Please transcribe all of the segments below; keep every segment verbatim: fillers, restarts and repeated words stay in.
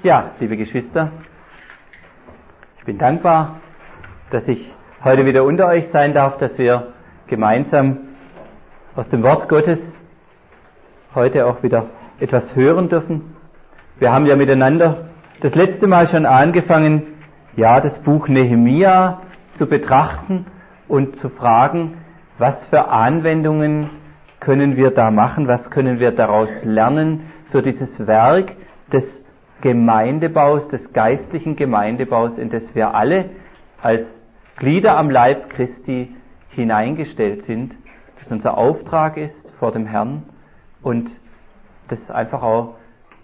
Ja, liebe Geschwister, ich bin dankbar, dass ich heute wieder unter euch sein darf, dass wir gemeinsam aus dem Wort Gottes heute auch wieder etwas hören dürfen. Wir haben ja miteinander das letzte Mal schon angefangen, ja, das Buch Nehemia zu betrachten und zu fragen, was für Anwendungen können wir da machen, was können wir daraus lernen für dieses Werk des Gemeindebaus, des geistlichen Gemeindebaus, in das wir alle als Glieder am Leib Christi hineingestellt sind, das unser Auftrag ist vor dem Herrn und das einfach auch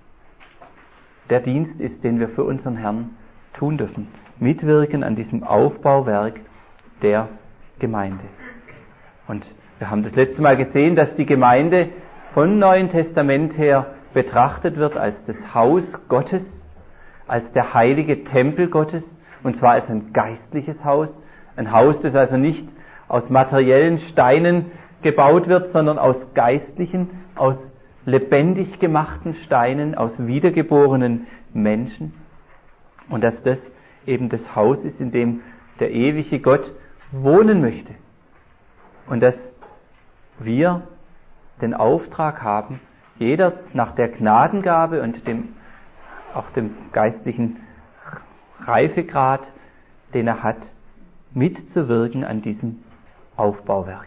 der Dienst ist, den wir für unseren Herrn tun dürfen. Mitwirken an diesem Aufbauwerk der Gemeinde. Und wir haben das letzte Mal gesehen, dass die Gemeinde vom Neuen Testament her betrachtet wird als das Haus Gottes, als der heilige Tempel Gottes, und zwar als ein geistliches Haus, ein Haus, das also nicht aus materiellen Steinen gebaut wird, sondern aus geistlichen, aus lebendig gemachten Steinen, aus wiedergeborenen Menschen, und dass das eben das Haus ist, in dem der ewige Gott wohnen möchte, und dass wir den Auftrag haben, jeder nach der Gnadengabe und dem, auch dem geistlichen Reifegrad, den er hat, mitzuwirken an diesem Aufbauwerk.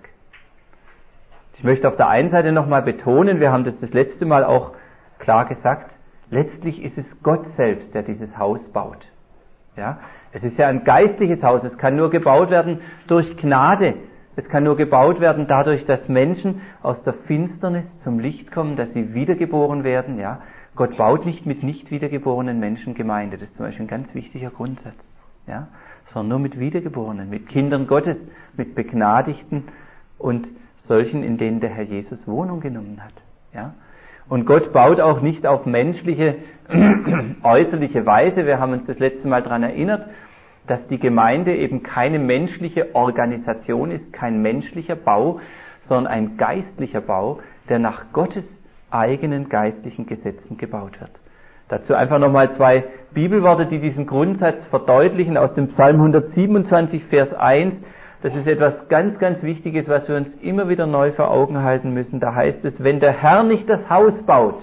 Ich möchte auf der einen Seite nochmal betonen, wir haben das das letzte Mal auch klar gesagt, letztlich ist es Gott selbst, der dieses Haus baut. Ja? Es ist ja ein geistliches Haus, es kann nur gebaut werden durch Gnade. Es kann nur gebaut werden dadurch, dass Menschen aus der Finsternis zum Licht kommen, dass sie wiedergeboren werden. Ja? Gott baut nicht mit nicht wiedergeborenen Menschen Gemeinde. Das ist zum Beispiel ein ganz wichtiger Grundsatz. Ja? Sondern nur mit Wiedergeborenen, mit Kindern Gottes, mit Begnadigten und solchen, in denen der Herr Jesus Wohnung genommen hat. Ja? Und Gott baut auch nicht auf menschliche, äußerliche Weise. Wir haben uns das letzte Mal daran erinnert, dass die Gemeinde eben keine menschliche Organisation ist, kein menschlicher Bau, sondern ein geistlicher Bau, der nach Gottes eigenen geistlichen Gesetzen gebaut wird. Dazu einfach nochmal zwei Bibelworte, die diesen Grundsatz verdeutlichen, aus dem Psalm hundertsiebenundzwanzig, Vers eins. Das ist etwas ganz, ganz Wichtiges, was wir uns immer wieder neu vor Augen halten müssen. Da heißt es, wenn der Herr nicht das Haus baut,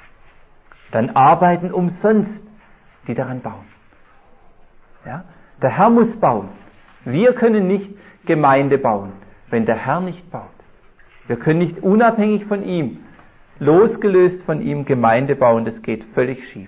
dann arbeiten umsonst die daran bauen. Ja? Der Herr muss bauen. Wir können nicht Gemeinde bauen, wenn der Herr nicht baut. Wir können nicht unabhängig von ihm, losgelöst von ihm Gemeinde bauen. Das geht völlig schief.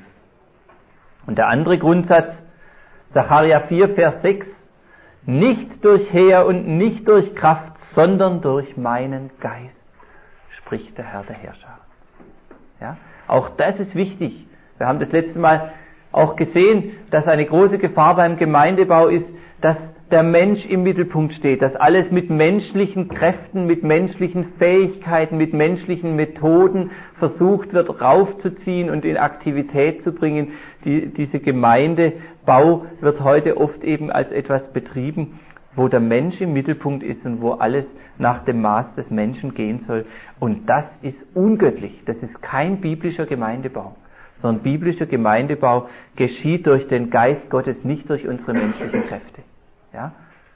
Und der andere Grundsatz, Sacharja vier, Vers sechs, nicht durch Heer und nicht durch Kraft, sondern durch meinen Geist, spricht der Herr der Herrscher. Ja? Auch das ist wichtig. Wir haben das letzte Mal auch gesehen, dass eine große Gefahr beim Gemeindebau ist, dass der Mensch im Mittelpunkt steht, dass alles mit menschlichen Kräften, mit menschlichen Fähigkeiten, mit menschlichen Methoden versucht wird, raufzuziehen und in Aktivität zu bringen. Die, diese Gemeindebau wird heute oft eben als etwas betrieben, wo der Mensch im Mittelpunkt ist und wo alles nach dem Maß des Menschen gehen soll. Und das ist ungöttlich. Das ist kein biblischer Gemeindebau. Sondern biblischer Gemeindebau geschieht durch den Geist Gottes, nicht durch unsere menschlichen Kräfte. Ja?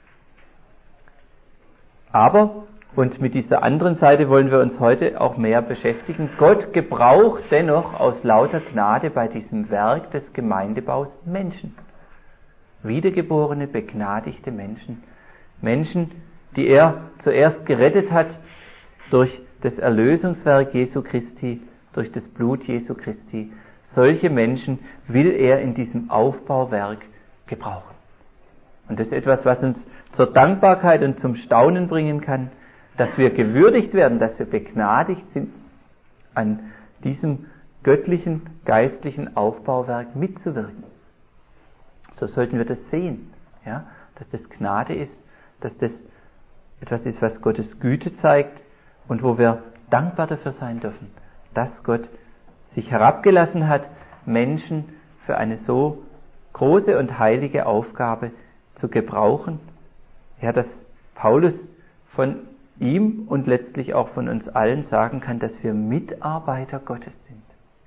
Aber, und mit dieser anderen Seite wollen wir uns heute auch mehr beschäftigen, Gott gebraucht dennoch aus lauter Gnade bei diesem Werk des Gemeindebaus Menschen. Wiedergeborene, begnadigte Menschen. Menschen, die er zuerst gerettet hat durch das Erlösungswerk Jesu Christi, durch das Blut Jesu Christi. Solche Menschen will er in diesem Aufbauwerk gebrauchen. Und das ist etwas, was uns zur Dankbarkeit und zum Staunen bringen kann, dass wir gewürdigt werden, dass wir begnadigt sind, an diesem göttlichen, geistlichen Aufbauwerk mitzuwirken. So sollten wir das sehen, ja? Dass das Gnade ist, dass das etwas ist, was Gottes Güte zeigt und wo wir dankbar dafür sein dürfen, dass Gott sich herabgelassen hat, Menschen für eine so große und heilige Aufgabe zu gebrauchen. Ja, dass Paulus von ihm und letztlich auch von uns allen sagen kann, dass wir Mitarbeiter Gottes sind.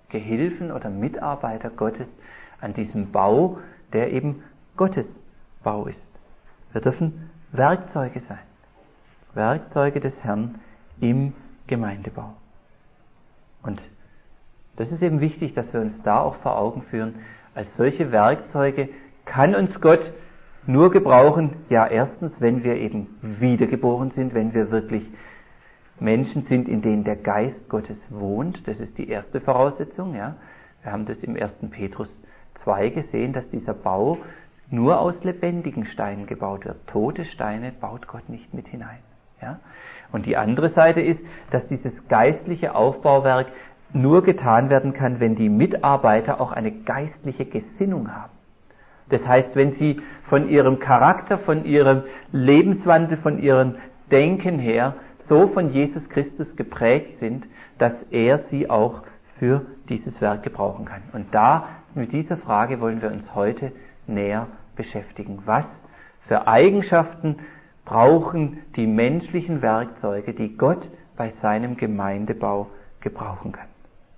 Gehilfen oder Mitarbeiter Gottes an diesem Bau, der eben Gottes Bau ist. Wir dürfen Werkzeuge sein. Werkzeuge des Herrn im Gemeindebau. Und das ist eben wichtig, dass wir uns da auch vor Augen führen. Als solche Werkzeuge kann uns Gott nur gebrauchen, ja erstens, wenn wir eben wiedergeboren sind, wenn wir wirklich Menschen sind, in denen der Geist Gottes wohnt. Das ist die erste Voraussetzung. Ja. Wir haben das im ersten Petrus zwei gesehen, dass dieser Bau nur aus lebendigen Steinen gebaut wird. Tote Steine baut Gott nicht mit hinein. Ja. Und die andere Seite ist, dass dieses geistliche Aufbauwerk nur getan werden kann, wenn die Mitarbeiter auch eine geistliche Gesinnung haben. Das heißt, wenn sie von ihrem Charakter, von ihrem Lebenswandel, von ihrem Denken her so von Jesus Christus geprägt sind, dass er sie auch für dieses Werk gebrauchen kann. Und da, mit dieser Frage wollen wir uns heute näher beschäftigen. Was für Eigenschaften brauchen die menschlichen Werkzeuge, die Gott bei seinem Gemeindebau gebrauchen kann?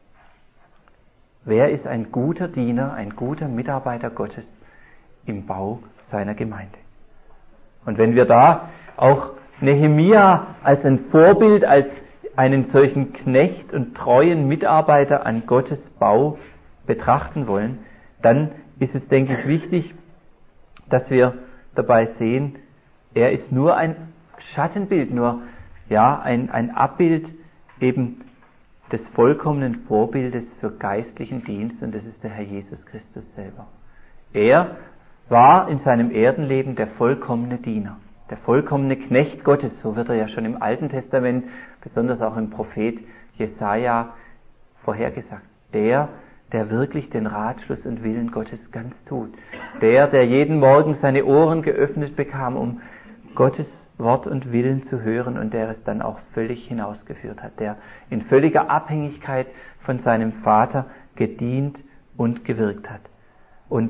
Wer ist ein guter Diener, ein guter Mitarbeiter Gottes im Bau seiner Gemeinde? Und wenn wir da auch Nehemia als ein Vorbild, als einen solchen Knecht und treuen Mitarbeiter an Gottes Bau betrachten wollen, dann ist es, denke ich, wichtig, dass wir dabei sehen, er ist nur ein Schattenbild, nur ja ein, ein Abbild eben des vollkommenen Vorbildes für geistlichen Dienst, und das ist der Herr Jesus Christus selber. Er war in seinem Erdenleben der vollkommene Diener, der vollkommene Knecht Gottes, so wird er ja schon im Alten Testament, besonders auch im Prophet Jesaja vorhergesagt. Der, der wirklich den Ratschluss und Willen Gottes ganz tut. Der, der jeden Morgen seine Ohren geöffnet bekam, um Gottes Wort und Willen zu hören, und der es dann auch völlig hinausgeführt hat, der in völliger Abhängigkeit von seinem Vater gedient und gewirkt hat. Und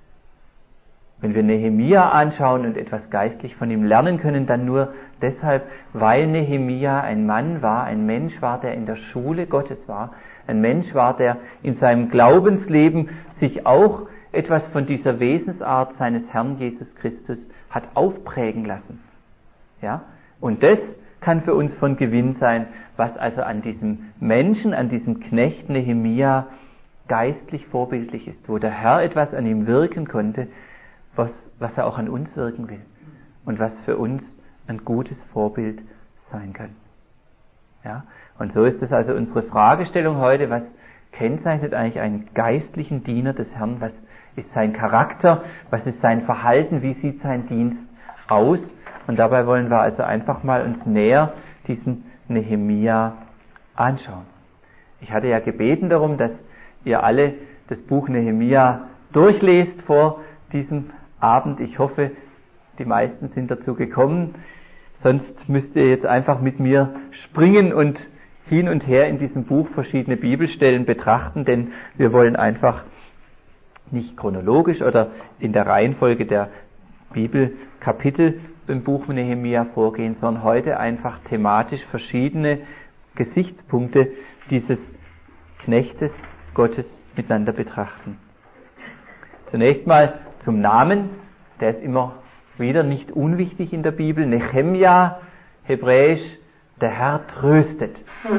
wenn wir Nehemia anschauen und etwas geistlich von ihm lernen können, dann nur deshalb, weil Nehemia ein Mann war, ein Mensch war, der in der Schule Gottes war, ein Mensch war, der in seinem Glaubensleben sich auch etwas von dieser Wesensart seines Herrn Jesus Christus hat aufprägen lassen. Ja? Und das kann für uns von Gewinn sein, was also an diesem Menschen, an diesem Knecht Nehemia geistlich vorbildlich ist, wo der Herr etwas an ihm wirken konnte, was, was er auch an uns wirken will und was für uns ein gutes Vorbild sein kann. Ja? Und so ist es also unsere Fragestellung heute, was kennzeichnet eigentlich einen geistlichen Diener des Herrn, was ist sein Charakter, was ist sein Verhalten, wie sieht sein Dienst aus? Und dabei wollen wir also einfach mal uns näher diesen Nehemia anschauen. Ich hatte ja gebeten darum, dass ihr alle das Buch Nehemia durchlest vor diesem Abend. Ich hoffe, die meisten sind dazu gekommen. Sonst müsst ihr jetzt einfach mit mir springen und hin und her in diesem Buch verschiedene Bibelstellen betrachten, denn wir wollen einfach nicht chronologisch oder in der Reihenfolge der Bibelkapitel im Buch Nehemia vorgehen, sondern heute einfach thematisch verschiedene Gesichtspunkte dieses Knechtes Gottes miteinander betrachten. Zunächst mal zum Namen, der ist immer wieder nicht unwichtig in der Bibel. Nehemia, hebräisch, der Herr tröstet.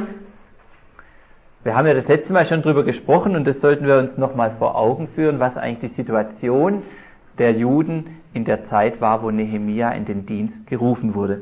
Wir haben ja das letzte Mal schon drüber gesprochen, und das sollten wir uns nochmal vor Augen führen, was eigentlich die Situation der Juden in der Zeit war, wo Nehemia in den Dienst gerufen wurde.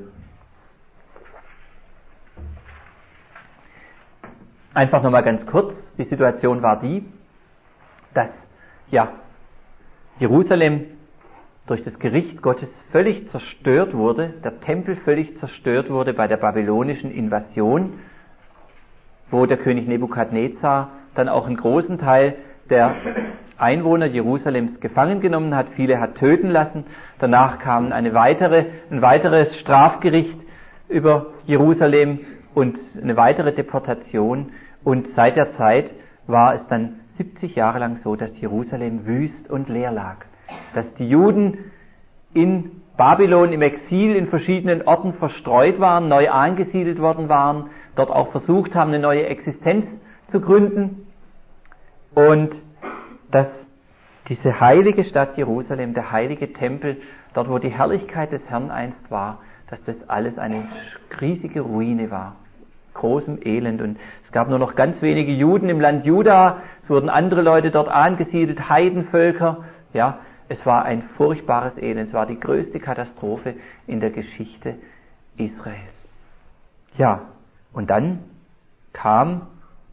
Einfach nochmal ganz kurz, die Situation war die, dass ja Jerusalem durch das Gericht Gottes völlig zerstört wurde, der Tempel völlig zerstört wurde bei der babylonischen Invasion, wo der König Nebukadnezar dann auch einen großen Teil der Einwohner Jerusalems gefangen genommen hat, viele hat töten lassen. Danach kam eine weitere, ein weiteres Strafgericht über Jerusalem und eine weitere Deportation. Und seit der Zeit war es dann siebzig Jahre lang so, dass Jerusalem wüst und leer lag. Dass die Juden in Babylon im Exil in verschiedenen Orten verstreut waren, neu angesiedelt worden waren, dort auch versucht haben, eine neue Existenz zu gründen. und dass diese heilige Stadt Jerusalem, der heilige Tempel, dort wo die Herrlichkeit des Herrn einst war, dass das alles eine riesige Ruine war, großem Elend, und es gab nur noch ganz wenige Juden im Land Juda, es wurden andere Leute dort angesiedelt, Heidenvölker, ja, es war ein furchtbares Elend, es war die größte Katastrophe in der Geschichte Israels. Ja, und dann kam,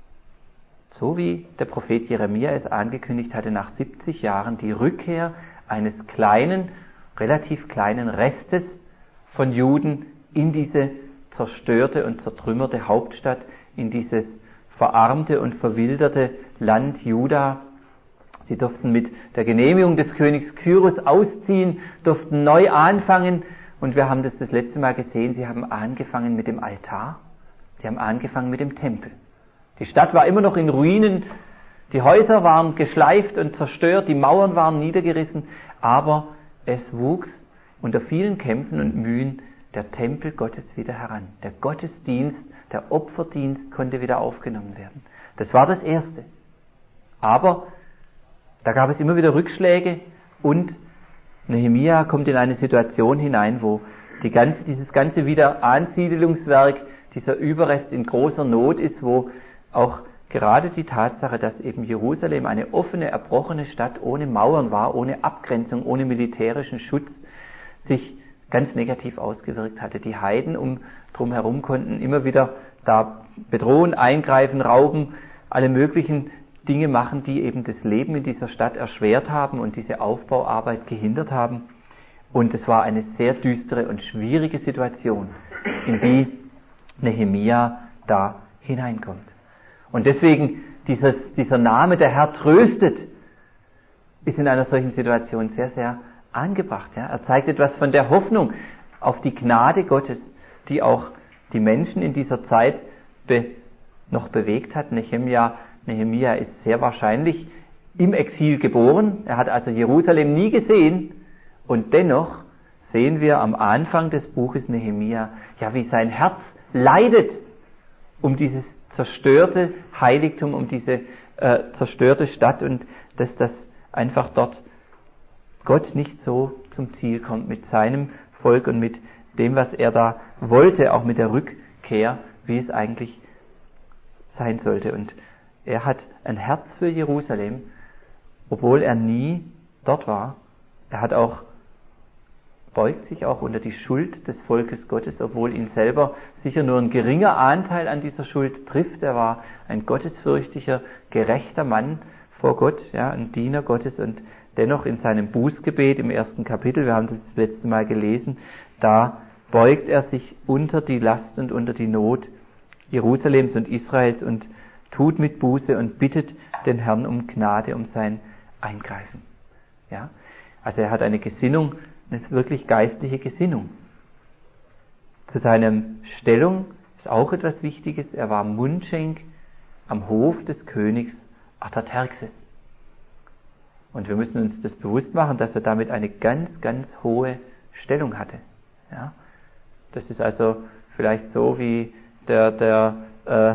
so wie der Prophet Jeremia es angekündigt hatte, nach siebzig Jahren die Rückkehr eines kleinen, relativ kleinen Restes von Juden in diese zerstörte und zertrümmerte Hauptstadt, in dieses verarmte und verwilderte Land Juda. Sie durften mit der Genehmigung des Königs Kyros ausziehen, durften neu anfangen, und wir haben das das letzte Mal gesehen, sie haben angefangen mit dem Altar, sie haben angefangen mit dem Tempel. Die Stadt war immer noch in Ruinen, die Häuser waren geschleift und zerstört, die Mauern waren niedergerissen, aber es wuchs unter vielen Kämpfen und Mühen der Tempel Gottes wieder heran. Der Gottesdienst, der Opferdienst konnte wieder aufgenommen werden. Das war das Erste. Aber da gab es immer wieder Rückschläge, und Nehemia kommt in eine Situation hinein, wo die ganze, dieses ganze Wiederansiedelungswerk, dieser Überrest in großer Not ist, wo auch gerade die Tatsache, dass eben Jerusalem eine offene, erbrochene Stadt ohne Mauern war, ohne Abgrenzung, ohne militärischen Schutz, sich ganz negativ ausgewirkt hatte. Die Heiden um drum herum konnten immer wieder da bedrohen, eingreifen, rauben, alle möglichen Dinge machen, die eben das Leben in dieser Stadt erschwert haben und diese Aufbauarbeit gehindert haben. Und es war eine sehr düstere und schwierige Situation, in die Nehemia da hineinkommt. Und deswegen dieses, dieser Name, der Herr tröstet, ist in einer solchen Situation sehr, sehr angebracht. Ja? Er zeigt etwas von der Hoffnung auf die Gnade Gottes, die auch die Menschen in dieser Zeit be, noch bewegt hat. Nehemia, Nehemia ist sehr wahrscheinlich im Exil geboren. Er hat also Jerusalem nie gesehen, und dennoch sehen wir am Anfang des Buches Nehemia, ja, wie sein Herz leidet um dieses zerstörte Heiligtum, um diese äh, zerstörte Stadt, und dass das einfach dort Gott nicht so zum Ziel kommt mit seinem Volk und mit dem, was er da wollte, auch mit der Rückkehr, wie es eigentlich sein sollte. Und er hat ein Herz für Jerusalem, obwohl er nie dort war. Er hat auch beugt sich auch unter die Schuld des Volkes Gottes, obwohl ihn selber sicher nur ein geringer Anteil an dieser Schuld trifft. Er war ein gottesfürchtiger, gerechter Mann vor Gott, ja, ein Diener Gottes, und dennoch in seinem Bußgebet im ersten Kapitel, wir haben das, das letzte Mal gelesen, da beugt er sich unter die Last und unter die Not Jerusalems und Israels und tut mit Buße und bittet den Herrn um Gnade, um sein Eingreifen. Ja? Also er hat eine Gesinnung, eine wirklich geistliche Gesinnung. Zu seiner Stellung ist auch etwas Wichtiges. Er war Mundschenk am Hof des Königs Artaxerxes. Und wir müssen uns das bewusst machen, dass er damit eine ganz, ganz hohe Stellung hatte. Ja? Das ist also vielleicht so wie der, der äh,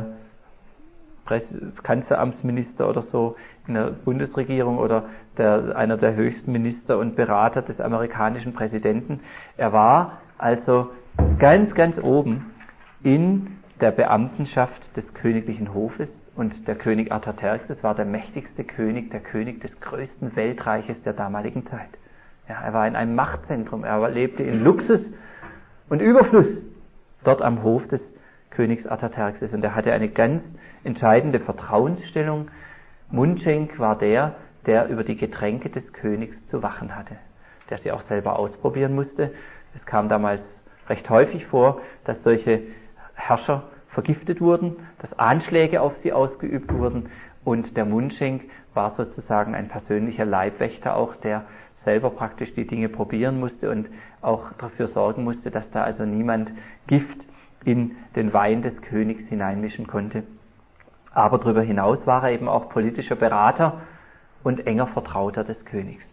Kanzleramtsminister oder so in der Bundesregierung oder der, einer der höchsten Minister und Berater des amerikanischen Präsidenten. Er war also ganz, ganz oben in der Beamtenschaft des königlichen Hofes, und der König Artaxerxes war der mächtigste König, der König des größten Weltreiches der damaligen Zeit. Ja, er war in einem Machtzentrum, er lebte in Luxus und Überfluss dort am Hof des Königs Artaxerxes, und er hatte eine ganz entscheidende Vertrauensstellung. Mundschenk war der, der über die Getränke des Königs zu wachen hatte, der sie auch selber ausprobieren musste. Es kam damals recht häufig vor, dass solche Herrscher vergiftet wurden, dass Anschläge auf sie ausgeübt wurden, und der Mundschenk war sozusagen ein persönlicher Leibwächter auch, der selber praktisch die Dinge probieren musste und auch dafür sorgen musste, dass da also niemand Gift in den Wein des Königs hineinmischen konnte. Aber darüber hinaus war er eben auch politischer Berater und enger Vertrauter des Königs.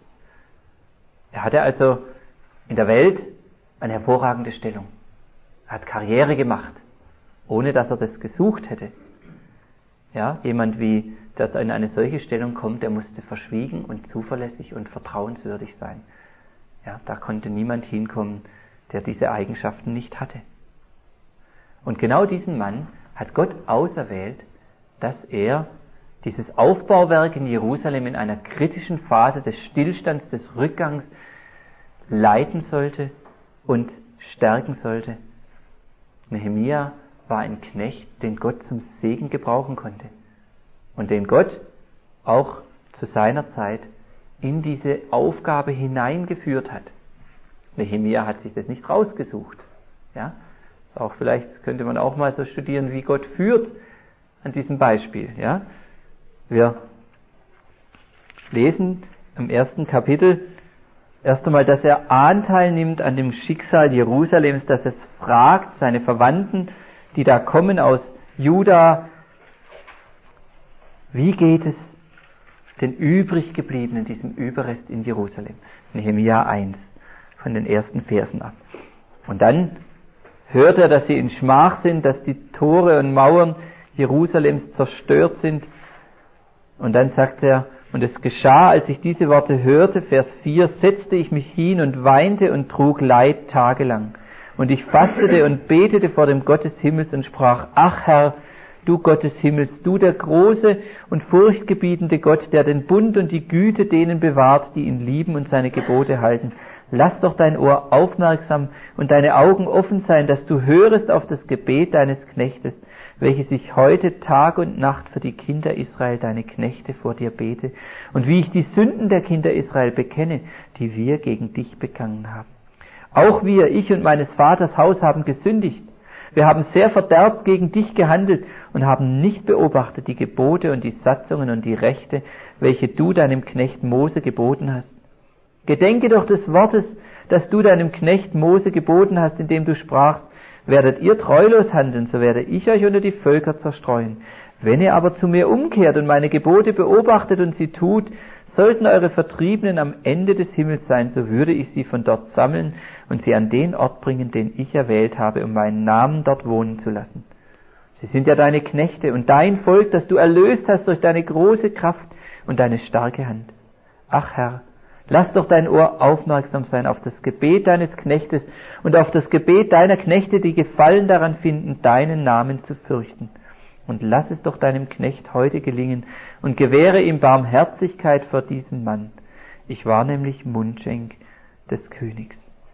Er hatte also in der Welt eine hervorragende Stellung. Er hat Karriere gemacht, ohne dass er das gesucht hätte. Ja, jemand wie, der in eine solche Stellung kommt, der musste verschwiegen und zuverlässig und vertrauenswürdig sein. Ja, da konnte niemand hinkommen, der diese Eigenschaften nicht hatte. Und genau diesen Mann hat Gott auserwählt, dass er dieses Aufbauwerk in Jerusalem in einer kritischen Phase des Stillstands, des Rückgangs leiten sollte und stärken sollte. Nehemia war ein Knecht, den Gott zum Segen gebrauchen konnte und den Gott auch zu seiner Zeit in diese Aufgabe hineingeführt hat. Nehemia hat sich das nicht rausgesucht. Ja? Auch vielleicht könnte man auch mal so studieren, wie Gott führt an diesem Beispiel. Ja? Wir lesen im ersten Kapitel erst einmal, dass er Anteil nimmt an dem Schicksal Jerusalems, dass es fragt, seine Verwandten, die da kommen aus Juda, wie geht es den übrig gebliebenen, diesem Überrest in Jerusalem? Nehemia eins, von den ersten Versen ab. Und dann hört er, dass sie in Schmach sind, dass die Tore und Mauern Jerusalems zerstört sind. Und dann sagt er, und es geschah, als ich diese Worte hörte, Vers vier, setzte ich mich hin und weinte und trug Leid tagelang. Und ich fastete und betete vor dem Gott des Himmels und sprach, ach Herr, du Gott des Himmels, du der große und furchtgebietende Gott, der den Bund und die Güte denen bewahrt, die ihn lieben und seine Gebote halten. Lass doch dein Ohr aufmerksam und deine Augen offen sein, dass du hörest auf das Gebet deines Knechtes, welches ich heute Tag und Nacht für die Kinder Israel, deine Knechte, vor dir bete, und wie ich die Sünden der Kinder Israel bekenne, die wir gegen dich begangen haben. Auch wir, ich und meines Vaters Haus, haben gesündigt. Wir haben sehr verderbt gegen dich gehandelt und haben nicht beobachtet die Gebote und die Satzungen und die Rechte, welche du deinem Knecht Mose geboten hast. Gedenke doch des Wortes, das du deinem Knecht Mose geboten hast, indem du sprachst, werdet ihr treulos handeln, so werde ich euch unter die Völker zerstreuen. Wenn ihr aber zu mir umkehrt und meine Gebote beobachtet und sie tut, sollten eure Vertriebenen am Ende des Himmels sein, so würde ich sie von dort sammeln und sie an den Ort bringen, den ich erwählt habe, um meinen Namen dort wohnen zu lassen. Sie sind ja deine Knechte und dein Volk, das du erlöst hast durch deine große Kraft und deine starke Hand. Ach Herr, lass doch dein Ohr aufmerksam sein auf das Gebet deines Knechtes und auf das Gebet deiner Knechte, die Gefallen daran finden, deinen Namen zu fürchten. Und lass es doch deinem Knecht heute gelingen und gewähre ihm Barmherzigkeit vor diesem Mann. Ich war nämlich Mundschenk des Königs.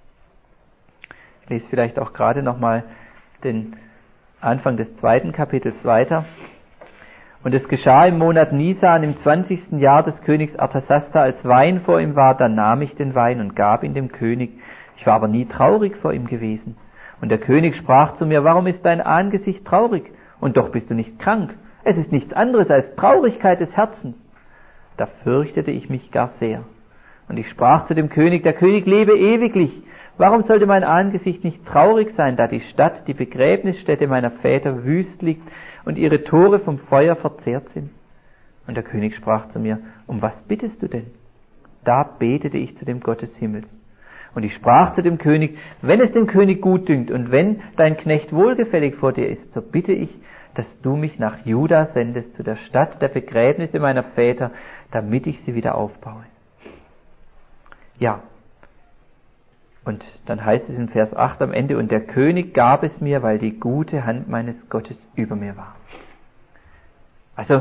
Ich lese vielleicht auch gerade nochmal den Anfang des zweiten Kapitels weiter. Und es geschah im Monat Nisan, im zwanzigsten Jahr des Königs Artasasta, als Wein vor ihm war, dann nahm ich den Wein und gab ihn dem König. Ich war aber nie traurig vor ihm gewesen. Und der König sprach zu mir, warum ist dein Angesicht traurig? Und doch bist du nicht krank. Es ist nichts anderes als Traurigkeit des Herzens. Da fürchtete ich mich gar sehr. Und ich sprach zu dem König, der König lebe ewiglich. Warum sollte mein Angesicht nicht traurig sein, da die Stadt, die Begräbnisstätte meiner Väter, wüst liegt und ihre Tore vom Feuer verzehrt sind? Und der König sprach zu mir, um was bittest du denn? Da betete ich zu dem Gott des Himmels. Und ich sprach zu dem König, wenn es dem König gut dünkt und wenn dein Knecht wohlgefällig vor dir ist, so bitte ich, dass du mich nach Juda sendest, zu der Stadt der Begräbnisse meiner Väter, damit ich sie wieder aufbaue. Ja, und dann heißt es in Vers acht am Ende, und der König gab es mir, weil die gute Hand meines Gottes über mir war. Also,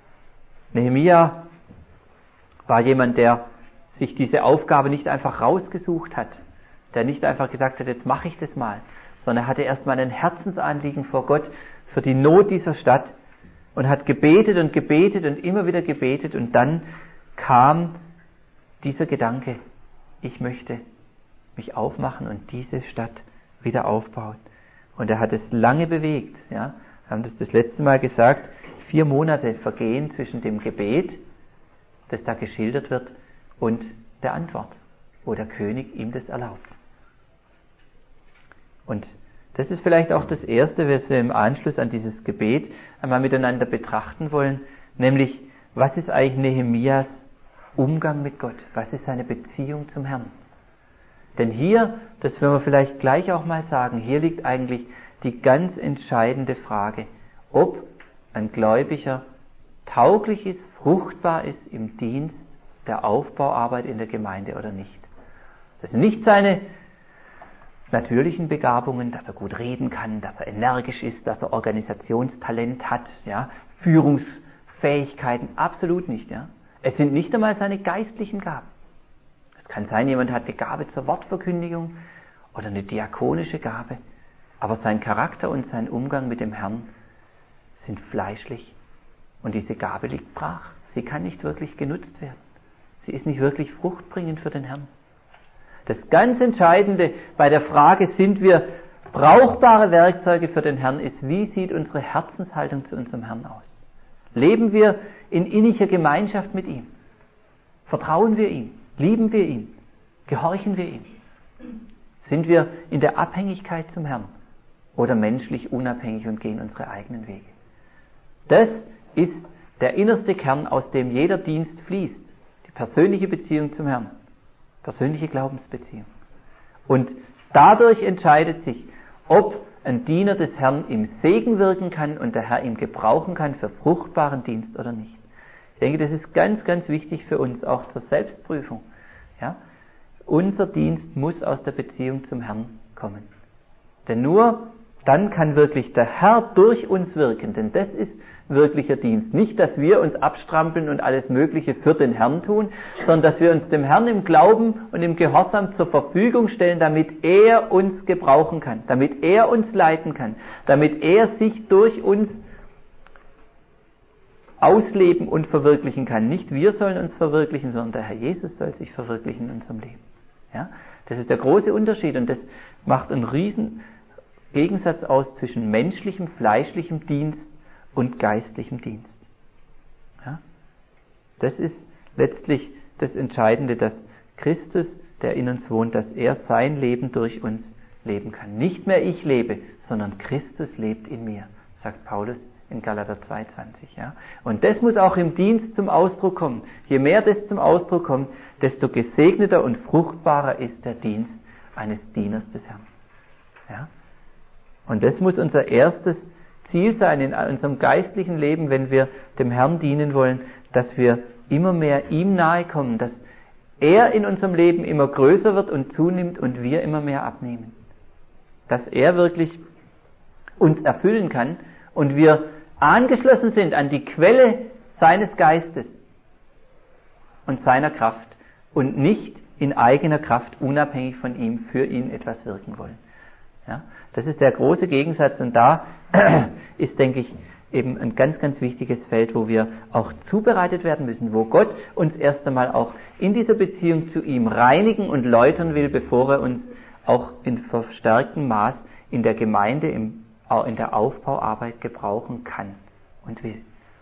Nehemia war jemand, der sich diese Aufgabe nicht einfach rausgesucht hat, der nicht einfach gesagt hat, jetzt mache ich das mal, sondern er hatte erstmal ein Herzensanliegen vor Gott für die Not dieser Stadt und hat gebetet und gebetet und immer wieder gebetet, und dann kam dieser Gedanke, ich möchte mich aufmachen und diese Stadt wieder aufbauen. Und er hat es lange bewegt. Ja? Wir haben das das letzte Mal gesagt, vier Monate vergehen zwischen dem Gebet, das da geschildert wird, und der Antwort, wo der König ihm das erlaubt. Und das ist vielleicht auch das Erste, was wir im Anschluss an dieses Gebet einmal miteinander betrachten wollen, nämlich, was ist eigentlich Nehemias Umgang mit Gott? Was ist seine Beziehung zum Herrn? Denn hier, das werden wir vielleicht gleich auch mal sagen, hier liegt eigentlich die ganz entscheidende Frage, ob ein Gläubiger tauglich ist, fruchtbar ist im Dienst der Aufbauarbeit in der Gemeinde oder nicht. Das sind nicht seine natürlichen Begabungen, dass er gut reden kann, dass er energisch ist, dass er Organisationstalent hat, ja, Führungsfähigkeiten, absolut nicht. Ja. Es sind nicht einmal seine geistlichen Gaben. Es kann sein, jemand hat eine Gabe zur Wortverkündigung oder eine diakonische Gabe, aber sein Charakter und sein Umgang mit dem Herrn sind fleischlich und diese Gabe liegt brach. Sie kann nicht wirklich genutzt werden. Sie ist nicht wirklich fruchtbringend für den Herrn. Das ganz Entscheidende bei der Frage, sind wir brauchbare Werkzeuge für den Herrn, ist, wie sieht unsere Herzenshaltung zu unserem Herrn aus? Leben wir in inniger Gemeinschaft mit ihm? Vertrauen wir ihm? Lieben wir ihn? Gehorchen wir ihm? Sind wir in der Abhängigkeit zum Herrn oder menschlich unabhängig und gehen unsere eigenen Wege? Das ist der innerste Kern, aus dem jeder Dienst fließt. Die persönliche Beziehung zum Herrn. Persönliche Glaubensbeziehung. Und dadurch entscheidet sich, ob ein Diener des Herrn im Segen wirken kann und der Herr ihn gebrauchen kann für fruchtbaren Dienst oder nicht. Ich denke, das ist ganz, ganz wichtig für uns, auch zur Selbstprüfung. Ja? Unser Dienst muss aus der Beziehung zum Herrn kommen. Denn nur dann kann wirklich der Herr durch uns wirken, denn das ist wirklicher Dienst. Nicht, dass wir uns abstrampeln und alles Mögliche für den Herrn tun, sondern dass wir uns dem Herrn im Glauben und im Gehorsam zur Verfügung stellen, damit er uns gebrauchen kann, damit er uns leiten kann, damit er sich durch uns ausleben und verwirklichen kann. Nicht wir sollen uns verwirklichen, sondern der Herr Jesus soll sich verwirklichen in unserem Leben. Ja? Das ist der große Unterschied und das macht einen riesen Gegensatz aus zwischen menschlichem, fleischlichem Dienst und geistlichem Dienst. Ja? Das ist letztlich das Entscheidende, dass Christus, der in uns wohnt, dass er sein Leben durch uns leben kann. Nicht mehr ich lebe, sondern Christus lebt in mir, sagt Paulus in Galater zwei zwanzig. Ja? Und das muss auch im Dienst zum Ausdruck kommen. Je mehr das zum Ausdruck kommt, desto gesegneter und fruchtbarer ist der Dienst eines Dieners des Herrn. Ja? Und das muss unser erstes Ziel sein in unserem geistlichen Leben, wenn wir dem Herrn dienen wollen, dass wir immer mehr ihm nahe kommen, dass er in unserem Leben immer größer wird und zunimmt und wir immer mehr abnehmen. Dass er wirklich uns erfüllen kann und wir angeschlossen sind an die Quelle seines Geistes und seiner Kraft und nicht in eigener Kraft unabhängig von ihm für ihn etwas wirken wollen. Ja, das ist der große Gegensatz und da ist, denke ich, eben ein ganz, ganz wichtiges Feld, wo wir auch zubereitet werden müssen, wo Gott uns erst einmal auch in dieser Beziehung zu ihm reinigen und läutern will, bevor er uns auch in verstärktem Maß in der Gemeinde, im, in der Aufbauarbeit gebrauchen kann und will.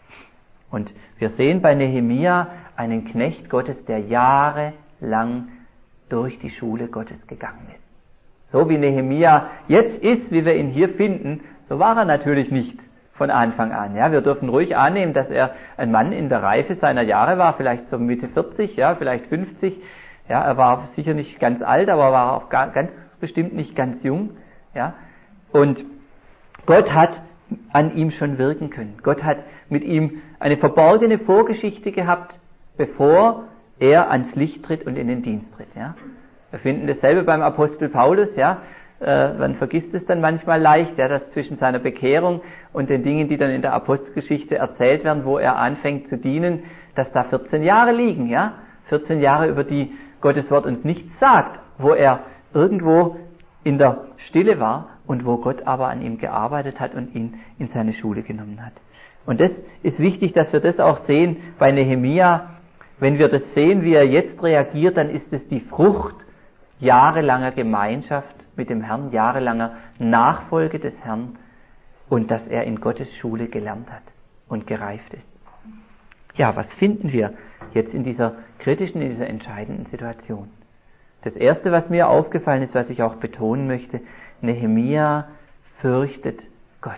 Und wir sehen bei Nehemia einen Knecht Gottes, der jahrelang durch die Schule Gottes gegangen ist. So wie Nehemia jetzt ist, wie wir ihn hier finden, so war er natürlich nicht von Anfang an. Ja, wir dürfen ruhig annehmen, dass er ein Mann in der Reife seiner Jahre war, vielleicht so Mitte vierzig, ja, vielleicht fünfzig. Ja, er war sicher nicht ganz alt, aber er war auch ganz bestimmt nicht ganz jung. Ja, und Gott hat an ihm schon wirken können. Gott hat mit ihm eine verborgene Vorgeschichte gehabt, bevor er ans Licht tritt und in den Dienst tritt. Ja. Wir finden dasselbe beim Apostel Paulus, ja. Äh, man vergisst es dann manchmal leicht, ja, dass zwischen seiner Bekehrung und den Dingen, die dann in der Apostelgeschichte erzählt werden, wo er anfängt zu dienen, dass da vierzehn Jahre liegen, ja. vierzehn Jahre, über die Gottes Wort uns nichts sagt, wo er irgendwo in der Stille war und wo Gott aber an ihm gearbeitet hat und ihn in seine Schule genommen hat. Und das ist wichtig, dass wir das auch sehen bei Nehemia. Wenn wir das sehen, wie er jetzt reagiert, dann ist es die Frucht jahrelanger Gemeinschaft mit dem Herrn, jahrelanger Nachfolge des Herrn und dass er in Gottes Schule gelernt hat und gereift ist. Ja, was finden wir jetzt in dieser kritischen, in dieser entscheidenden Situation? Das Erste, was mir aufgefallen ist, was ich auch betonen möchte, Nehemia fürchtet Gott.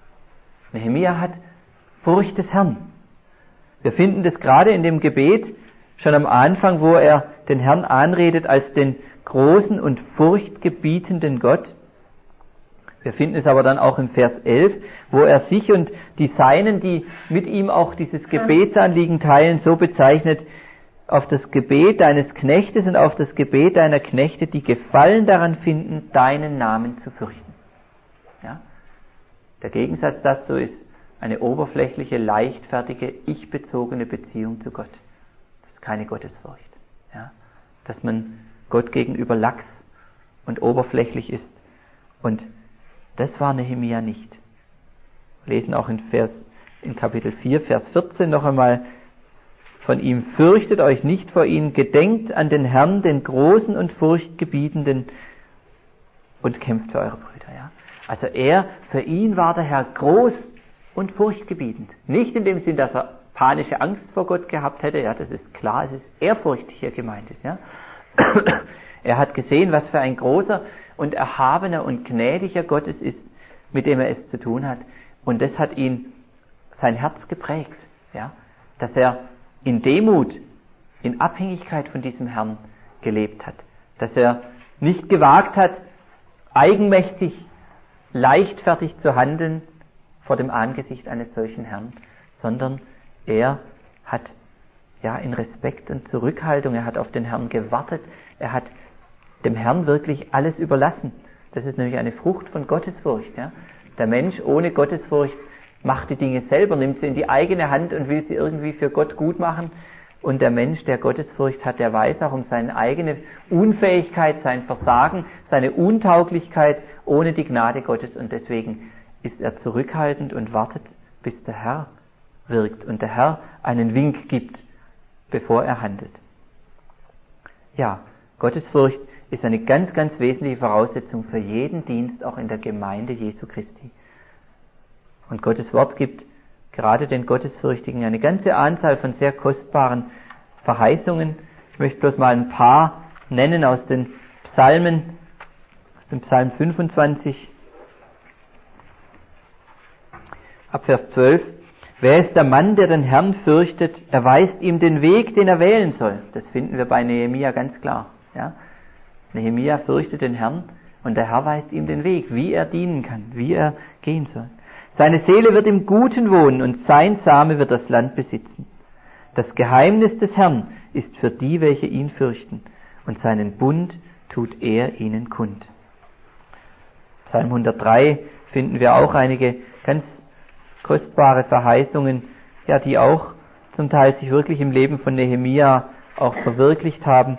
Nehemia hat Furcht des Herrn. Wir finden das gerade in dem Gebet schon am Anfang, wo er den Herrn anredet als den großen und furchtgebietenden Gott. Wir finden es aber dann auch im Vers elf, wo er sich und die Seinen, die mit ihm auch dieses Gebetsanliegen teilen, so bezeichnet: auf das Gebet deines Knechtes und auf das Gebet deiner Knechte, die Gefallen daran finden, deinen Namen zu fürchten. Ja? Der Gegensatz dazu ist eine oberflächliche, leichtfertige, ich-bezogene Beziehung zu Gott. Das ist keine Gottesfurcht. Ja? Dass man Gott gegenüber lax und oberflächlich ist. Und das war Nehemia nicht. Wir lesen auch in, Vers, in Kapitel vier, Vers vierzehn noch einmal von ihm: Fürchtet euch nicht vor ihm, gedenkt an den Herrn, den Großen und Furchtgebietenden, und kämpft für eure Brüder. Ja? Also er, für ihn war der Herr groß und furchtgebietend. Nicht in dem Sinn, dass er panische Angst vor Gott gehabt hätte, ja, das ist klar, es ist ehrfurchtig hier gemeint ist. Ja? Er hat gesehen, was für ein großer und erhabener und gnädiger Gott es ist, mit dem er es zu tun hat. Und das hat ihn, sein Herz geprägt, ja, dass er in Demut, in Abhängigkeit von diesem Herrn gelebt hat. Dass er nicht gewagt hat, eigenmächtig, leichtfertig zu handeln vor dem Angesicht eines solchen Herrn, sondern er hat ja in Respekt und Zurückhaltung, er hat auf den Herrn gewartet, er hat dem Herrn wirklich alles überlassen. Das ist nämlich eine Frucht von Gottesfurcht. Ja? Der Mensch ohne Gottesfurcht macht die Dinge selber, nimmt sie in die eigene Hand und will sie irgendwie für Gott gut machen. Und der Mensch, der Gottesfurcht hat, der weiß auch um seine eigene Unfähigkeit, sein Versagen, seine Untauglichkeit ohne die Gnade Gottes. Und deswegen ist er zurückhaltend und wartet, bis der Herr wirkt und der Herr einen Wink gibt, bevor er handelt. Ja, Gottesfurcht ist eine ganz, ganz wesentliche Voraussetzung für jeden Dienst, auch in der Gemeinde Jesu Christi. Und Gottes Wort gibt gerade den Gottesfürchtigen eine ganze Anzahl von sehr kostbaren Verheißungen. Ich möchte bloß mal ein paar nennen aus den Psalmen, aus dem Psalm fünfundzwanzig, ab Vers zwölf. Wer ist der Mann, der den Herrn fürchtet? Er weist ihm den Weg, den er wählen soll. Das finden wir bei Nehemia ganz klar. Ja? Nehemia fürchtet den Herrn und der Herr weist ihm den Weg, wie er dienen kann, wie er gehen soll. Seine Seele wird im Guten wohnen und sein Same wird das Land besitzen. Das Geheimnis des Herrn ist für die, welche ihn fürchten, und seinen Bund tut er ihnen kund. Psalm hundertdrei finden wir auch einige ganz kostbare Verheißungen, ja, die auch zum Teil sich wirklich im Leben von Nehemia auch verwirklicht haben.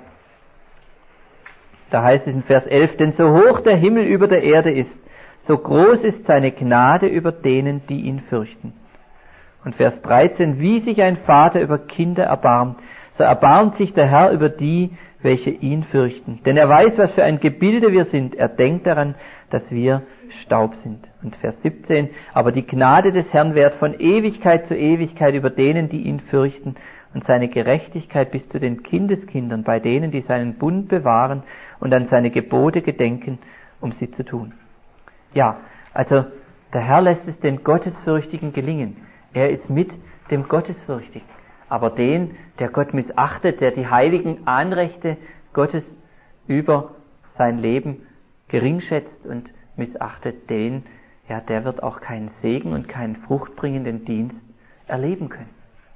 Da heißt es in Vers elf: Denn so hoch der Himmel über der Erde ist, so groß ist seine Gnade über denen, die ihn fürchten. Und Vers dreizehn: Wie sich ein Vater über Kinder erbarmt, so erbarmt sich der Herr über die, welche ihn fürchten. Denn er weiß, was für ein Gebilde wir sind. Er denkt daran, dass wir Staub sind. Und Vers siebzehn: Aber die Gnade des Herrn währt von Ewigkeit zu Ewigkeit über denen, die ihn fürchten, und seine Gerechtigkeit bis zu den Kindeskindern, bei denen, die seinen Bund bewahren und an seine Gebote gedenken, um sie zu tun. Ja, also der Herr lässt es den Gottesfürchtigen gelingen. Er ist mit dem Gottesfürchtigen. Aber den, der Gott missachtet, der die heiligen Anrechte Gottes über sein Leben geringschätzt und missachtet, den, ja, der wird auch keinen Segen und keinen fruchtbringenden Dienst erleben können.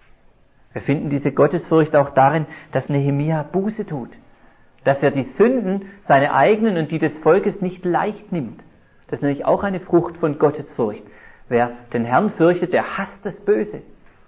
Wir finden diese Gottesfurcht auch darin, dass Nehemia Buße tut. Dass er die Sünden, seine eigenen und die des Volkes, nicht leicht nimmt. Das ist nämlich auch eine Frucht von Gottesfurcht. Wer den Herrn fürchtet, der hasst das Böse.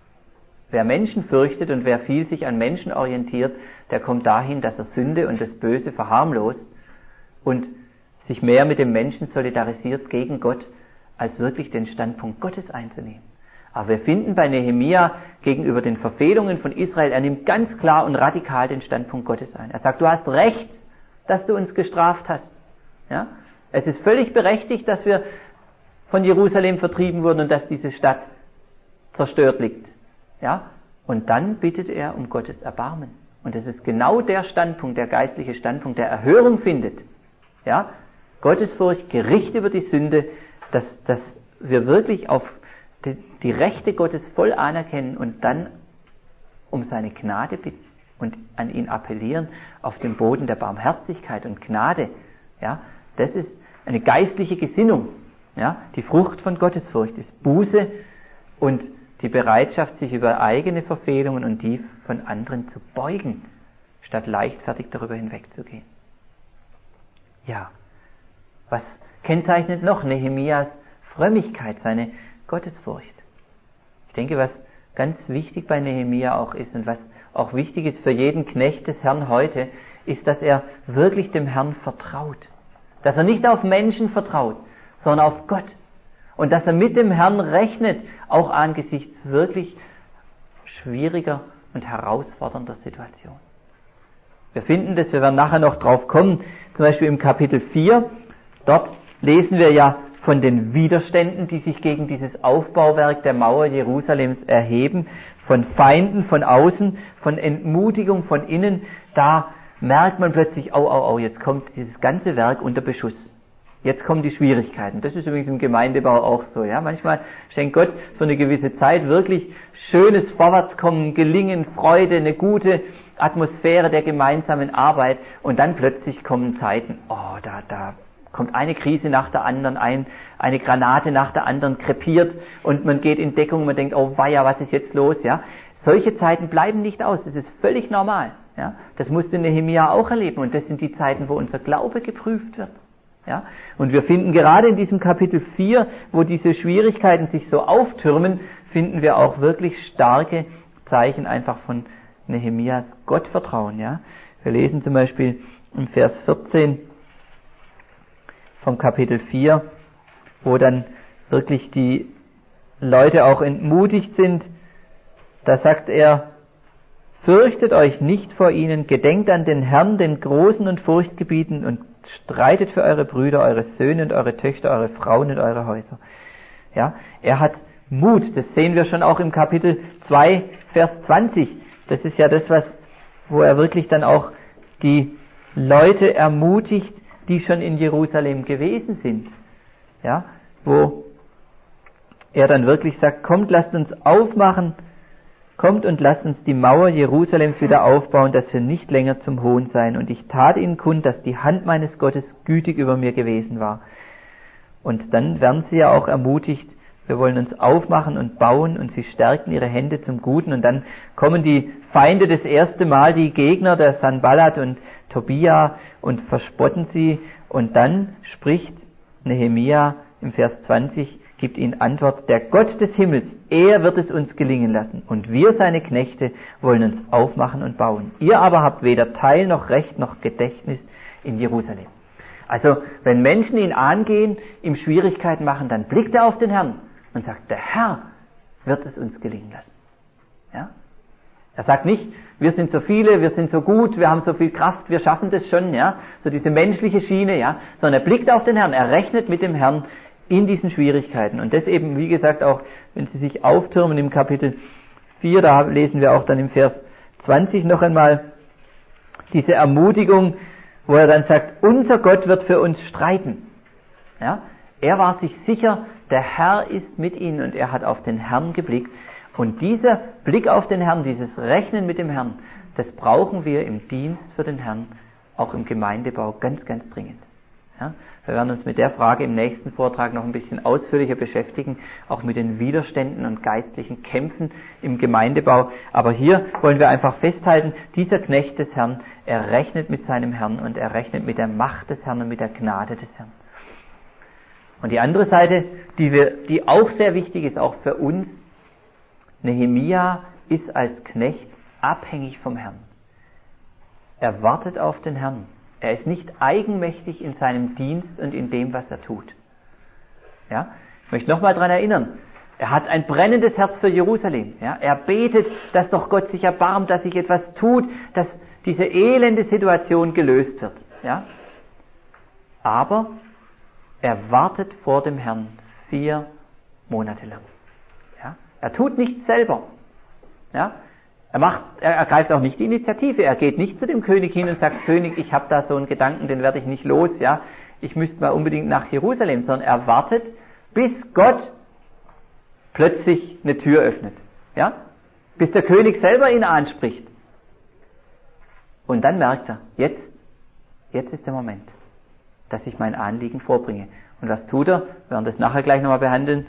Wer Menschen fürchtet und wer viel sich an Menschen orientiert, der kommt dahin, dass er Sünde und das Böse verharmlost und sich mehr mit dem Menschen solidarisiert gegen Gott, als wirklich den Standpunkt Gottes einzunehmen. Aber wir finden bei Nehemia gegenüber den Verfehlungen von Israel, er nimmt ganz klar und radikal den Standpunkt Gottes ein. Er sagt, du hast recht, dass du uns gestraft hast. Ja? Es ist völlig berechtigt, dass wir von Jerusalem vertrieben wurden und dass diese Stadt zerstört liegt. Ja? Und dann bittet er um Gottes Erbarmen. Und das ist genau der Standpunkt, der geistliche Standpunkt, der Erhörung findet. Ja? Gottesfurcht, Gericht über die Sünde, dass, dass wir wirklich auf die, die Rechte Gottes voll anerkennen und dann um seine Gnade bitten und an ihn appellieren auf dem Boden der Barmherzigkeit und Gnade. Ja? Das ist eine geistliche Gesinnung. Ja, die Frucht von Gottesfurcht ist Buße und die Bereitschaft, sich über eigene Verfehlungen und die von anderen zu beugen, statt leichtfertig darüber hinwegzugehen. Ja, was kennzeichnet noch Nehemias Frömmigkeit, seine Gottesfurcht? Ich denke, was ganz wichtig bei Nehemia auch ist und was auch wichtig ist für jeden Knecht des Herrn heute, ist, dass er wirklich dem Herrn vertraut. Dass er nicht auf Menschen vertraut, sondern auf Gott. Und dass er mit dem Herrn rechnet, auch angesichts wirklich schwieriger und herausfordernder Situation. Wir finden das, wir werden nachher noch drauf kommen, zum Beispiel im Kapitel vier, dort lesen wir ja von den Widerständen, die sich gegen dieses Aufbauwerk der Mauer Jerusalems erheben, von Feinden von außen, von Entmutigung von innen. Da merkt man plötzlich, au, au, au, jetzt kommt dieses ganze Werk unter Beschuss. Jetzt kommen die Schwierigkeiten. Das ist übrigens im Gemeindebau auch so. Ja, manchmal schenkt Gott für eine gewisse Zeit wirklich schönes Vorwärtskommen, Gelingen, Freude, eine gute Atmosphäre der gemeinsamen Arbeit. Und dann plötzlich kommen Zeiten, oh, da, da kommt eine Krise nach der anderen, ein, eine Granate nach der anderen krepiert und man geht in Deckung, man denkt, oh weia, was ist jetzt los? Ja, solche Zeiten bleiben nicht aus. Das ist völlig normal. Ja, das musste Nehemia auch erleben. Und das sind die Zeiten, wo unser Glaube geprüft wird. Ja, und wir finden gerade in diesem Kapitel vier, wo diese Schwierigkeiten sich so auftürmen, finden wir auch wirklich starke Zeichen einfach von Nehemias Gottvertrauen. Ja, wir lesen zum Beispiel im Vers vierzehn vom Kapitel vier, wo dann wirklich die Leute auch entmutigt sind. Da sagt er, fürchtet euch nicht vor ihnen, gedenkt an den Herrn, den Großen und Furchtgebieten und streitet für eure Brüder, eure Söhne und eure Töchter, eure Frauen und eure Häuser. Ja, er hat Mut, das sehen wir schon auch im Kapitel zwei, Vers zwanzig. Das ist ja das, was, wo er wirklich dann auch die Leute ermutigt, die schon in Jerusalem gewesen sind. Ja, wo er dann wirklich sagt, kommt, lasst uns aufmachen, kommt und lasst uns die Mauer Jerusalems wieder aufbauen, dass wir nicht länger zum Hohn seien. Und ich tat ihnen kund, dass die Hand meines Gottes gütig über mir gewesen war. Und dann werden sie ja auch ermutigt, wir wollen uns aufmachen und bauen, und sie stärkten ihre Hände zum Guten. Und dann kommen die Feinde das erste Mal, die Gegner, der Sanballat und Tobia, und verspotten sie. Und dann spricht Nehemia im Vers zwanzig, gibt ihnen Antwort, der Gott des Himmels, er wird es uns gelingen lassen. Und wir, seine Knechte, wollen uns aufmachen und bauen. Ihr aber habt weder Teil noch Recht noch Gedächtnis in Jerusalem. Also, wenn Menschen ihn angehen, ihm Schwierigkeiten machen, dann blickt er auf den Herrn und sagt, der Herr wird es uns gelingen lassen. Ja? Er sagt nicht, wir sind so viele, wir sind so gut, wir haben so viel Kraft, wir schaffen das schon, ja, so diese menschliche Schiene, ja, sondern er blickt auf den Herrn, er rechnet mit dem Herrn in diesen Schwierigkeiten. Und das eben, wie gesagt, auch, wenn sie sich auftürmen im Kapitel vier, da lesen wir auch dann im Vers zwanzig noch einmal diese Ermutigung, wo er dann sagt, unser Gott wird für uns streiten. Ja, er war sich sicher, der Herr ist mit ihnen, und er hat auf den Herrn geblickt. Und dieser Blick auf den Herrn, dieses Rechnen mit dem Herrn, das brauchen wir im Dienst für den Herrn, auch im Gemeindebau ganz, ganz dringend. Ja, wir werden uns mit der Frage im nächsten Vortrag noch ein bisschen ausführlicher beschäftigen, auch mit den Widerständen und geistlichen Kämpfen im Gemeindebau. Aber hier wollen wir einfach festhalten, dieser Knecht des Herrn, er rechnet mit seinem Herrn und er rechnet mit der Macht des Herrn und mit der Gnade des Herrn. Und die andere Seite, die, wir, die auch sehr wichtig ist, auch für uns, Nehemia ist als Knecht abhängig vom Herrn. Er wartet auf den Herrn. Er ist nicht eigenmächtig in seinem Dienst und in dem, was er tut. Ja? Ich möchte nochmal daran erinnern, er hat ein brennendes Herz für Jerusalem. Ja? Er betet, dass doch Gott sich erbarmt, dass sich etwas tut, dass diese elende Situation gelöst wird. Ja? Aber er wartet vor dem Herrn vier Monate lang. Ja? Er tut nichts selber. Ja? Er macht, er ergreift auch nicht die Initiative. Er geht nicht zu dem König hin und sagt, König, ich habe da so einen Gedanken, den werde ich nicht los. Ja? Ich müsste mal unbedingt nach Jerusalem. Sondern er wartet, bis Gott plötzlich eine Tür öffnet. Ja? Bis der König selber ihn anspricht. Und dann merkt er, jetzt, jetzt ist der Moment, dass ich mein Anliegen vorbringe. Und was tut er? Wir werden das nachher gleich nochmal behandeln.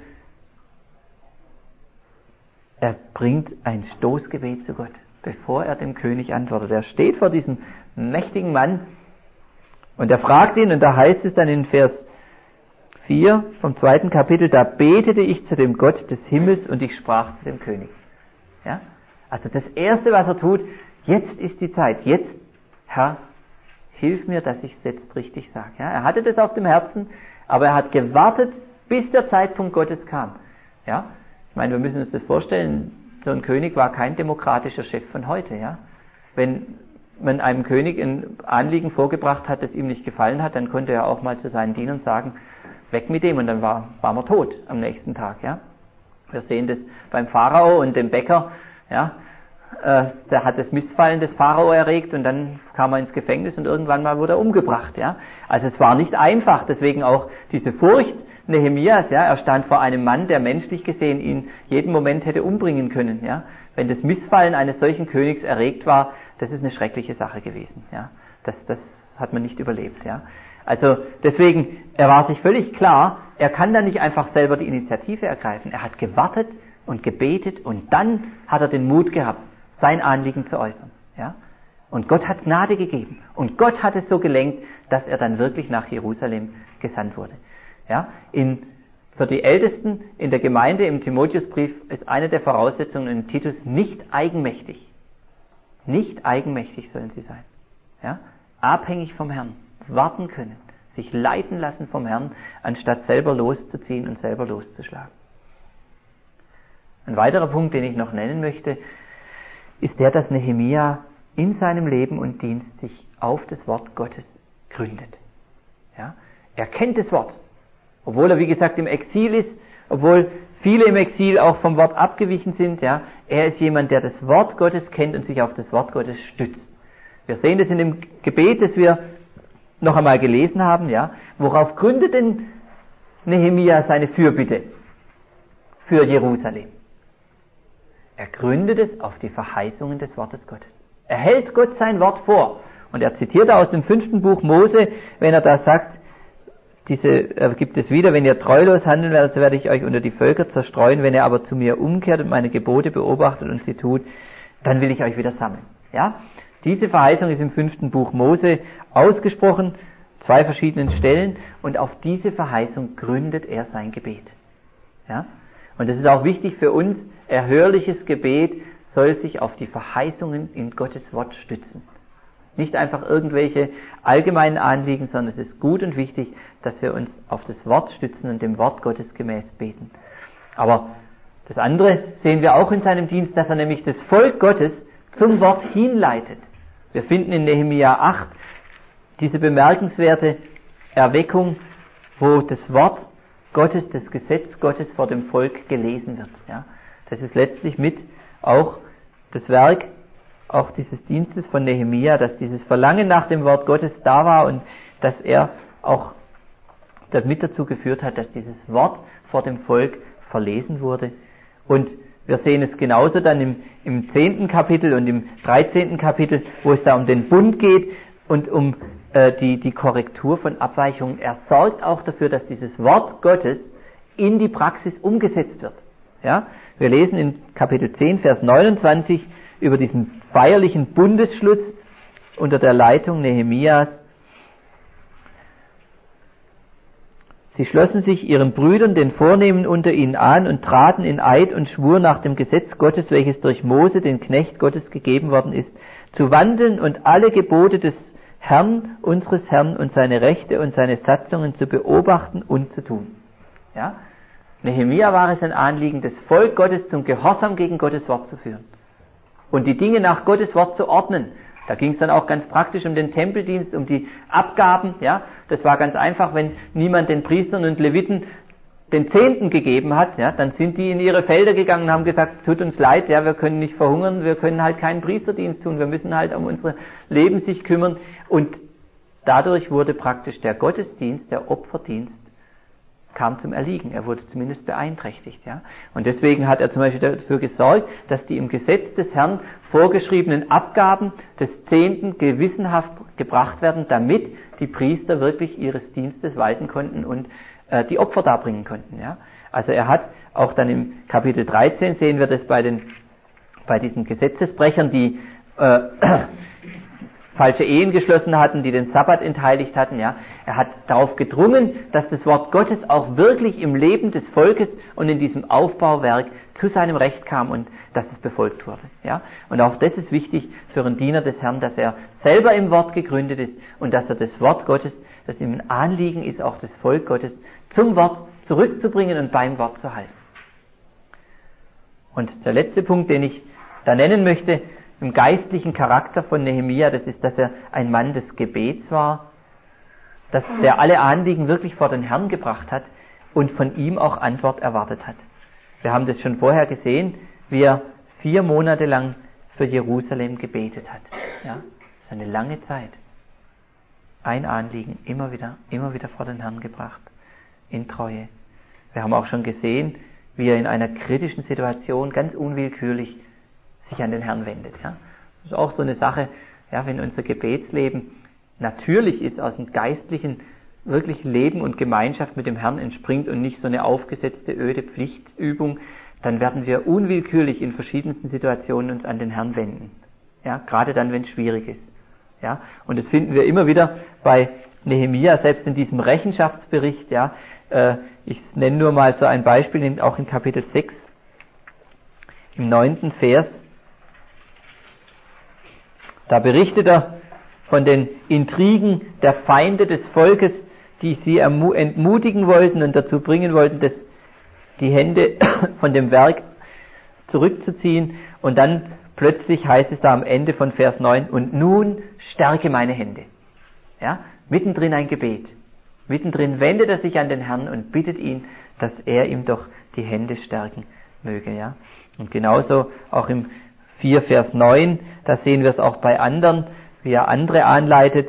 Er bringt ein Stoßgebet zu Gott, bevor er dem König antwortet. Er steht vor diesem mächtigen Mann und er fragt ihn, und da heißt es dann in Vers vier vom zweiten Kapitel, da betete ich zu dem Gott des Himmels und ich sprach zu dem König. Ja? Also das Erste, was er tut, jetzt ist die Zeit, jetzt, Herr, hilf mir, dass ich es jetzt richtig sage. Ja? Er hatte das auf dem Herzen, aber er hat gewartet, bis der Zeitpunkt Gottes kam. Ja? Ich meine, wir müssen uns das vorstellen, so ein König war kein demokratischer Chef von heute. Ja? Wenn man einem König ein Anliegen vorgebracht hat, das ihm nicht gefallen hat, dann konnte er auch mal zu seinen Dienern sagen, weg mit dem, und dann war, war man tot am nächsten Tag. Ja? Wir sehen das beim Pharao und dem Bäcker. Ja? Äh, der hat das Missfallen des Pharao erregt und dann kam er ins Gefängnis und irgendwann mal wurde er umgebracht. Ja? Also es war nicht einfach, deswegen auch diese Furcht Nehemias. Ja? Er stand vor einem Mann, der menschlich gesehen ihn jeden Moment hätte umbringen können. Ja? Wenn das Missfallen eines solchen Königs erregt war, das ist eine schreckliche Sache gewesen. Ja? Das, das hat man nicht überlebt. Ja? Also deswegen, er war sich völlig klar, er kann da nicht einfach selber die Initiative ergreifen. Er hat gewartet und gebetet und dann hat er den Mut gehabt, sein Anliegen zu äußern. Ja? Und Gott hat Gnade gegeben. Und Gott hat es so gelenkt, dass er dann wirklich nach Jerusalem gesandt wurde. Ja? In, für die Ältesten in der Gemeinde im Timotheusbrief ist eine der Voraussetzungen in Titus nicht eigenmächtig. Nicht eigenmächtig sollen sie sein. Ja? Abhängig vom Herrn. Warten können. Sich leiten lassen vom Herrn, anstatt selber loszuziehen und selber loszuschlagen. Ein weiterer Punkt, den ich noch nennen möchte, ist der, dass Nehemia in seinem Leben und Dienst sich auf das Wort Gottes gründet. Ja? Er kennt das Wort. Obwohl er, wie gesagt, im Exil ist, obwohl viele im Exil auch vom Wort abgewichen sind, ja, er ist jemand, der das Wort Gottes kennt und sich auf das Wort Gottes stützt. Wir sehen das in dem Gebet, das wir noch einmal gelesen haben, ja. Worauf gründet denn Nehemia seine Fürbitte für Jerusalem? Er gründet es auf die Verheißungen des Wortes Gottes. Er hält Gott sein Wort vor. Und er zitiert aus dem fünften Buch Mose, wenn er da sagt, diese, er gibt es wieder, wenn ihr treulos handeln werdet, so werde ich euch unter die Völker zerstreuen, wenn ihr aber zu mir umkehrt und meine Gebote beobachtet und sie tut, dann will ich euch wieder sammeln. Ja? Diese Verheißung ist im fünften Buch Mose ausgesprochen, zwei verschiedenen Stellen, und auf diese Verheißung gründet er sein Gebet. Ja? Und das ist auch wichtig für uns, erhörliches Gebet soll sich auf die Verheißungen in Gottes Wort stützen. Nicht einfach irgendwelche allgemeinen Anliegen, sondern es ist gut und wichtig, dass wir uns auf das Wort stützen und dem Wort Gottes gemäß beten. Aber das andere sehen wir auch in seinem Dienst, dass er nämlich das Volk Gottes zum Wort hinleitet. Wir finden in Nehemia acht diese bemerkenswerte Erweckung, wo das Wort Gottes, das Gesetz Gottes vor dem Volk gelesen wird. Ja, das ist letztlich mit auch das Werk auch dieses Dienstes von Nehemia, dass dieses Verlangen nach dem Wort Gottes da war und dass er auch damit dazu geführt hat, dass dieses Wort vor dem Volk verlesen wurde. Und wir sehen es genauso dann im, im zehnten Kapitel und im dreizehnten Kapitel, wo es da um den Bund geht und um äh, die, die Korrektur von Abweichungen. Er sorgt auch dafür, dass dieses Wort Gottes in die Praxis umgesetzt wird. Ja? Wir lesen in Kapitel zehn, Vers neunundzwanzig über diesen feierlichen Bundesschluss unter der Leitung Nehemias. Sie schlossen sich ihren Brüdern, den Vornehmen unter ihnen an und traten in Eid und Schwur nach dem Gesetz Gottes, welches durch Mose, den Knecht Gottes, gegeben worden ist, zu wandeln und alle Gebote des Herrn, unseres Herrn, und seine Rechte und seine Satzungen zu beobachten und zu tun. Ja? Nehemia war es ein Anliegen, das Volk Gottes zum Gehorsam gegen Gottes Wort zu führen und die Dinge nach Gottes Wort zu ordnen. Da ging es dann auch ganz praktisch um den Tempeldienst, um die Abgaben. Ja, das war ganz einfach, wenn niemand den Priestern und Leviten den Zehnten gegeben hat, ja, dann sind die in ihre Felder gegangen und haben gesagt, tut uns leid, ja, wir können nicht verhungern, wir können halt keinen Priesterdienst tun, wir müssen halt um unser Leben sich kümmern. Und dadurch wurde praktisch der Gottesdienst, der Opferdienst, kam zum Erliegen. Er wurde zumindest beeinträchtigt. Ja? Und deswegen hat er zum Beispiel dafür gesorgt, dass die im Gesetz des Herrn vorgeschriebenen Abgaben des Zehnten gewissenhaft gebracht werden, damit die Priester wirklich ihres Dienstes walten konnten und äh, die Opfer darbringen konnten. Ja? Also er hat auch dann im Kapitel dreizehn sehen wir das bei den bei diesen Gesetzesbrechern, die äh, falsche Ehen geschlossen hatten, die den Sabbat entheiligt hatten. Ja, er hat darauf gedrungen, dass das Wort Gottes auch wirklich im Leben des Volkes und in diesem Aufbauwerk zu seinem Recht kam und dass es befolgt wurde. Ja, und auch das ist wichtig für einen Diener des Herrn, dass er selber im Wort gegründet ist und dass er das Wort Gottes, das ihm ein Anliegen ist, auch das Volk Gottes zum Wort zurückzubringen und beim Wort zu halten. Und der letzte Punkt, den ich da nennen möchte, im geistlichen Charakter von Nehemia, das ist, dass er ein Mann des Gebets war, dass der alle Anliegen wirklich vor den Herrn gebracht hat und von ihm auch Antwort erwartet hat. Wir haben das schon vorher gesehen, wie er vier Monate lang für Jerusalem gebetet hat. Ja, das ist eine lange Zeit. Ein Anliegen immer wieder, immer wieder vor den Herrn gebracht, in Treue. Wir haben auch schon gesehen, wie er in einer kritischen Situation ganz unwillkürlich sich an den Herrn wendet. Ja. Das ist auch so eine Sache, ja, wenn unser Gebetsleben natürlich ist, aus dem geistlichen wirklich Leben und Gemeinschaft mit dem Herrn entspringt und nicht so eine aufgesetzte, öde Pflichtübung, dann werden wir unwillkürlich in verschiedensten Situationen uns an den Herrn wenden. Ja, gerade dann, wenn es schwierig ist. Ja, und das finden wir immer wieder bei Nehemia, selbst in diesem Rechenschaftsbericht. Ja, äh, ich nenne nur mal so ein Beispiel, auch in Kapitel sechs, im neunten Vers. Da berichtet er von den Intrigen der Feinde des Volkes, die sie entmutigen wollten und dazu bringen wollten, dass die Hände von dem Werk zurückzuziehen. Und dann plötzlich heißt es da am Ende von Vers neun, und nun stärke meine Hände. Ja, mittendrin ein Gebet. Mittendrin wendet er sich an den Herrn und bittet ihn, dass er ihm doch die Hände stärken möge. Ja. Und genauso auch im vier Vers neun, da sehen wir es auch bei anderen, wie er andere anleitet.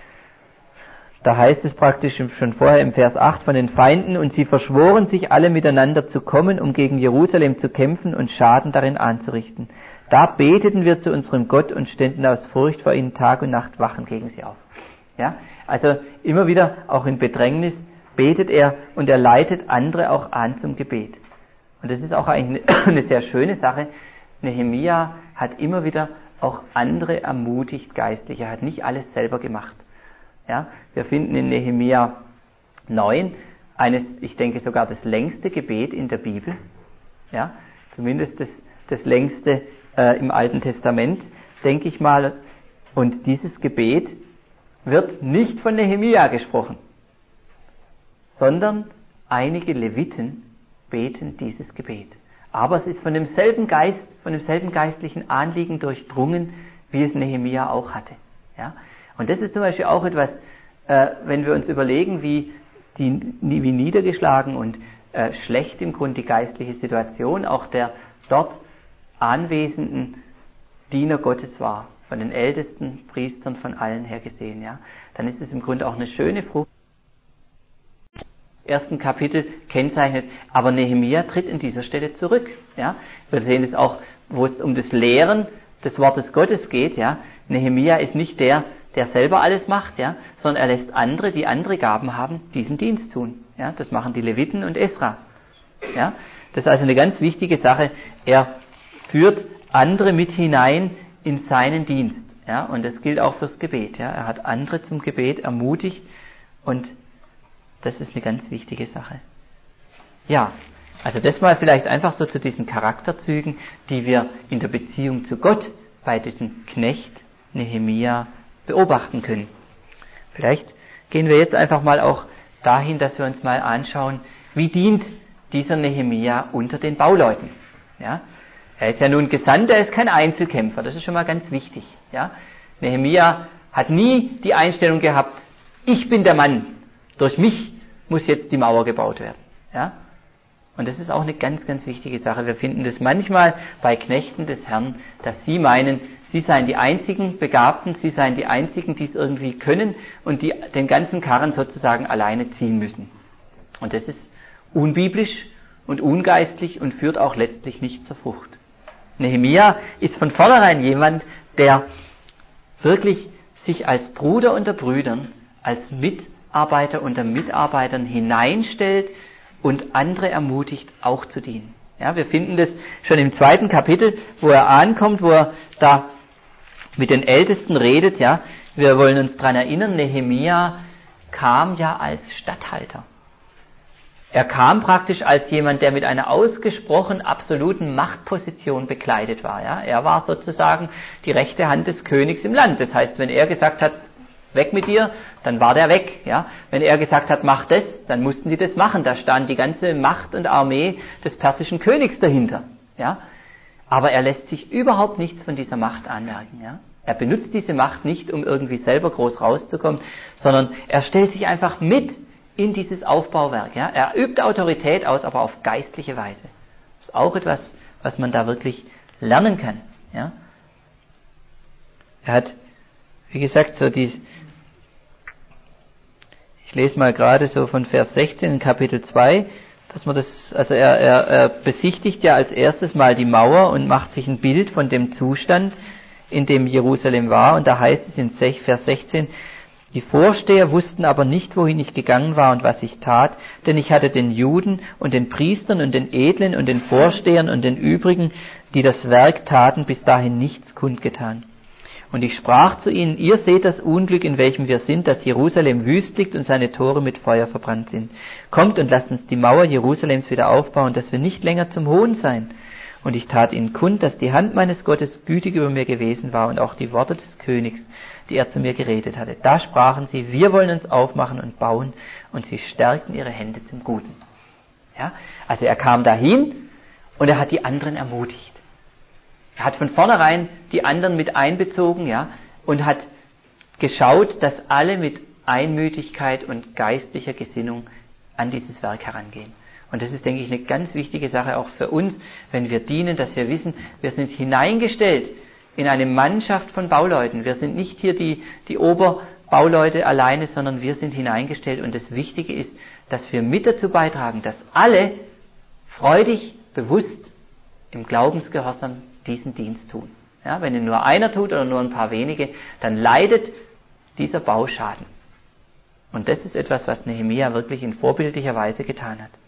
Da heißt es praktisch schon vorher im Vers acht von den Feinden, und sie verschworen sich alle miteinander zu kommen, um gegen Jerusalem zu kämpfen und Schaden darin anzurichten. Da beteten wir zu unserem Gott und ständen aus Furcht vor ihnen Tag und Nacht wachen gegen sie auf. Ja, also immer wieder, auch in Bedrängnis, betet er und er leitet andere auch an zum Gebet. Und das ist auch eigentlich eine sehr schöne Sache. Nehemia hat immer wieder auch andere ermutigt geistlich. Er hat nicht alles selber gemacht. Ja, wir finden in Nehemia neun eines, ich denke sogar das längste Gebet in der Bibel. Ja, zumindest das, das längste äh, im Alten Testament, denke ich mal. Und dieses Gebet wird nicht von Nehemia gesprochen, sondern einige Leviten beten dieses Gebet. Aber es ist von demselben Geist, von demselben geistlichen Anliegen durchdrungen, wie es Nehemia auch hatte. Ja? Und das ist zum Beispiel auch etwas, äh, wenn wir uns überlegen, wie, die, wie niedergeschlagen und äh, schlecht im Grunde die geistliche Situation auch der dort anwesenden Diener Gottes war, von den ältesten Priestern, von allen her gesehen, ja, dann ist es im Grunde auch eine schöne Frucht. Ersten Kapitel kennzeichnet, aber Nehemia tritt in dieser Stelle zurück. Ja. Wir sehen es auch, wo es um das Lehren des Wortes Gottes geht. Ja. Nehemia ist nicht der, der selber alles macht, ja, sondern er lässt andere, die andere Gaben haben, diesen Dienst tun. Ja. Das machen die Leviten und Esra. Ja. Das ist also eine ganz wichtige Sache. Er führt andere mit hinein in seinen Dienst. Ja. Und das gilt auch fürs Gebet. Ja. Er hat andere zum Gebet ermutigt und das ist eine ganz wichtige Sache. Ja, also das mal vielleicht einfach so zu diesen Charakterzügen, die wir in der Beziehung zu Gott bei diesem Knecht Nehemia beobachten können. Vielleicht gehen wir jetzt einfach mal auch dahin, dass wir uns mal anschauen, wie dient dieser Nehemia unter den Bauleuten. Ja, er ist ja nun gesandt, er ist kein Einzelkämpfer, das ist schon mal ganz wichtig. Ja, Nehemia hat nie die Einstellung gehabt, ich bin der Mann. Durch mich muss jetzt die Mauer gebaut werden. Ja? Und das ist auch eine ganz, ganz wichtige Sache. Wir finden das manchmal bei Knechten des Herrn, dass sie meinen, sie seien die einzigen Begabten, sie seien die einzigen, die es irgendwie können und die den ganzen Karren sozusagen alleine ziehen müssen. Und das ist unbiblisch und ungeistlich und führt auch letztlich nicht zur Frucht. Nehemia ist von vornherein jemand, der wirklich sich als Bruder unter Brüdern, als mit Mitarbeiter unter Mitarbeitern hineinstellt und andere ermutigt, auch zu dienen. Ja, wir finden das schon im zweiten Kapitel, wo er ankommt, wo er da mit den Ältesten redet. Ja, wir wollen uns daran erinnern, Nehemia kam ja als Statthalter. Er kam praktisch als jemand, der mit einer ausgesprochen absoluten Machtposition bekleidet war. Ja, er war sozusagen die rechte Hand des Königs im Land. Das heißt, wenn er gesagt hat, weg mit dir, dann war der weg. Ja, wenn er gesagt hat, mach das, dann mussten die das machen. Da stand die ganze Macht und Armee des persischen Königs dahinter. Ja, aber er lässt sich überhaupt nichts von dieser Macht anmerken. Ja, er benutzt diese Macht nicht, um irgendwie selber groß rauszukommen, sondern er stellt sich einfach mit in dieses Aufbauwerk. Ja, er übt Autorität aus, aber auf geistliche Weise. Das ist auch etwas, was man da wirklich lernen kann. Ja, er hat, wie gesagt, so die, ich lese mal gerade so von Vers sechzehn in Kapitel zwei, dass man das, also er, er, er besichtigt ja als erstes mal die Mauer und macht sich ein Bild von dem Zustand, in dem Jerusalem war. Und da heißt es in Vers sechzehn, die Vorsteher wussten aber nicht, wohin ich gegangen war und was ich tat, denn ich hatte den Juden und den Priestern und den Edlen und den Vorstehern und den übrigen, die das Werk taten, bis dahin nichts kundgetan. Und ich sprach zu ihnen, ihr seht das Unglück, in welchem wir sind, dass Jerusalem wüst liegt und seine Tore mit Feuer verbrannt sind. Kommt und lasst uns die Mauer Jerusalems wieder aufbauen, dass wir nicht länger zum Hohn sein. Und ich tat ihnen kund, dass die Hand meines Gottes gütig über mir gewesen war und auch die Worte des Königs, die er zu mir geredet hatte. Da sprachen sie, wir wollen uns aufmachen und bauen, und sie stärkten ihre Hände zum Guten. Ja, also er kam dahin und er hat die anderen ermutigt. Er hat von vornherein die anderen mit einbezogen, ja, und hat geschaut, dass alle mit Einmütigkeit und geistlicher Gesinnung an dieses Werk herangehen. Und das ist, denke ich, eine ganz wichtige Sache auch für uns, wenn wir dienen, dass wir wissen, wir sind hineingestellt in eine Mannschaft von Bauleuten. Wir sind nicht hier die, die Oberbauleute alleine, sondern wir sind hineingestellt. Und das Wichtige ist, dass wir mit dazu beitragen, dass alle freudig, bewusst im Glaubensgehorsam diesen Dienst tun. Ja, wenn ihn nur einer tut oder nur ein paar wenige, dann leidet dieser Bau Schaden. Und das ist etwas, was Nehemia wirklich in vorbildlicher Weise getan hat.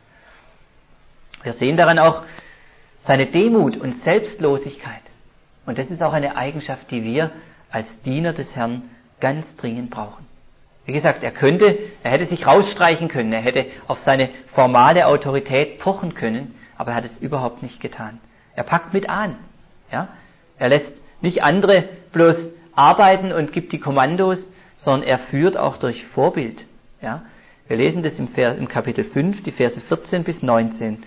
Wir sehen daran auch seine Demut und Selbstlosigkeit. Und das ist auch eine Eigenschaft, die wir als Diener des Herrn ganz dringend brauchen. Wie gesagt, er könnte, er hätte sich rausstreichen können, er hätte auf seine formale Autorität pochen können, aber er hat es überhaupt nicht getan. Er packt mit an. Ja? Er lässt nicht andere bloß arbeiten und gibt die Kommandos, sondern er führt auch durch Vorbild. Ja? Wir lesen das im, Vers, im Kapitel fünf, die Verse vierzehn bis neunzehn.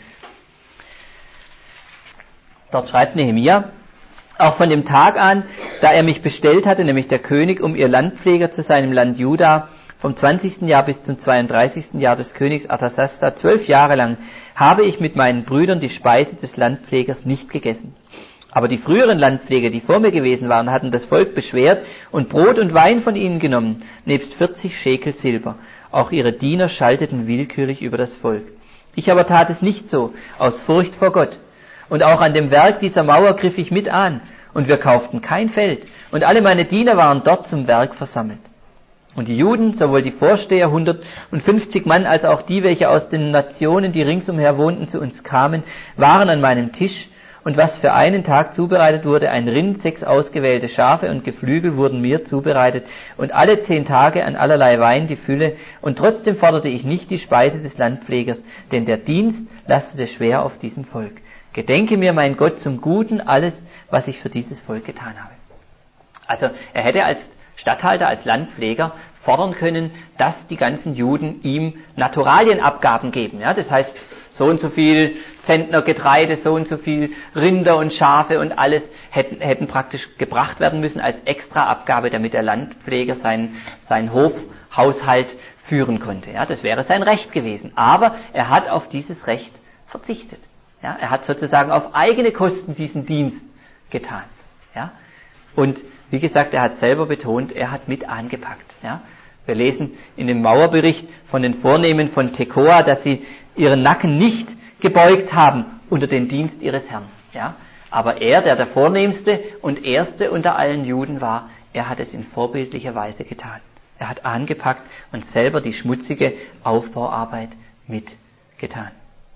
Dort schreibt Nehemia, auch von dem Tag an, da er mich bestellt hatte, nämlich der König, um ihr Landpfleger zu seinem Land Juda, vom zwanzigsten Jahr bis zum zweiunddreißigsten Jahr des Königs Artasasta, zwölf Jahre lang, habe ich mit meinen Brüdern die Speise des Landpflegers nicht gegessen. Aber die früheren Landpfleger, die vor mir gewesen waren, hatten das Volk beschwert und Brot und Wein von ihnen genommen, nebst vierzig Schekel Silber. Auch ihre Diener schalteten willkürlich über das Volk. Ich aber tat es nicht so, aus Furcht vor Gott. Und auch an dem Werk dieser Mauer griff ich mit an, und wir kauften kein Feld, und alle meine Diener waren dort zum Werk versammelt. Und die Juden, sowohl die Vorsteher, hundertfünfzig Mann, als auch die, welche aus den Nationen, die ringsumher wohnten, zu uns kamen, waren an meinem Tisch, und was für einen Tag zubereitet wurde, ein Rind, sechs ausgewählte Schafe und Geflügel wurden mir zubereitet, und alle zehn Tage an allerlei Wein die Fülle, und trotzdem forderte ich nicht die Speise des Landpflegers, denn der Dienst lastete schwer auf diesem Volk. Gedenke mir, mein Gott, zum Guten alles, was ich für dieses Volk getan habe. Also er hätte als Statthalter, als Landpfleger fordern können, dass die ganzen Juden ihm Naturalienabgaben geben. Ja, das heißt, so und so viel Zentner Getreide, so und so viel Rinder und Schafe und alles hätten, hätten praktisch gebracht werden müssen als Extraabgabe, damit der Landpfleger seinen, seinen Hofhaushalt führen konnte. Ja, das wäre sein Recht gewesen. Aber er hat auf dieses Recht verzichtet. Ja, er hat sozusagen auf eigene Kosten diesen Dienst getan. Ja, und wie gesagt, er hat selber betont, er hat mit angepackt. Ja, wir lesen in dem Mauerbericht von den Vornehmen von Tekoa, dass sie ihren Nacken nicht gebeugt haben unter den Dienst ihres Herrn. Ja, aber er, der der Vornehmste und Erste unter allen Juden war, er hat es in vorbildlicher Weise getan. Er hat angepackt und selber die schmutzige Aufbauarbeit mitgetan.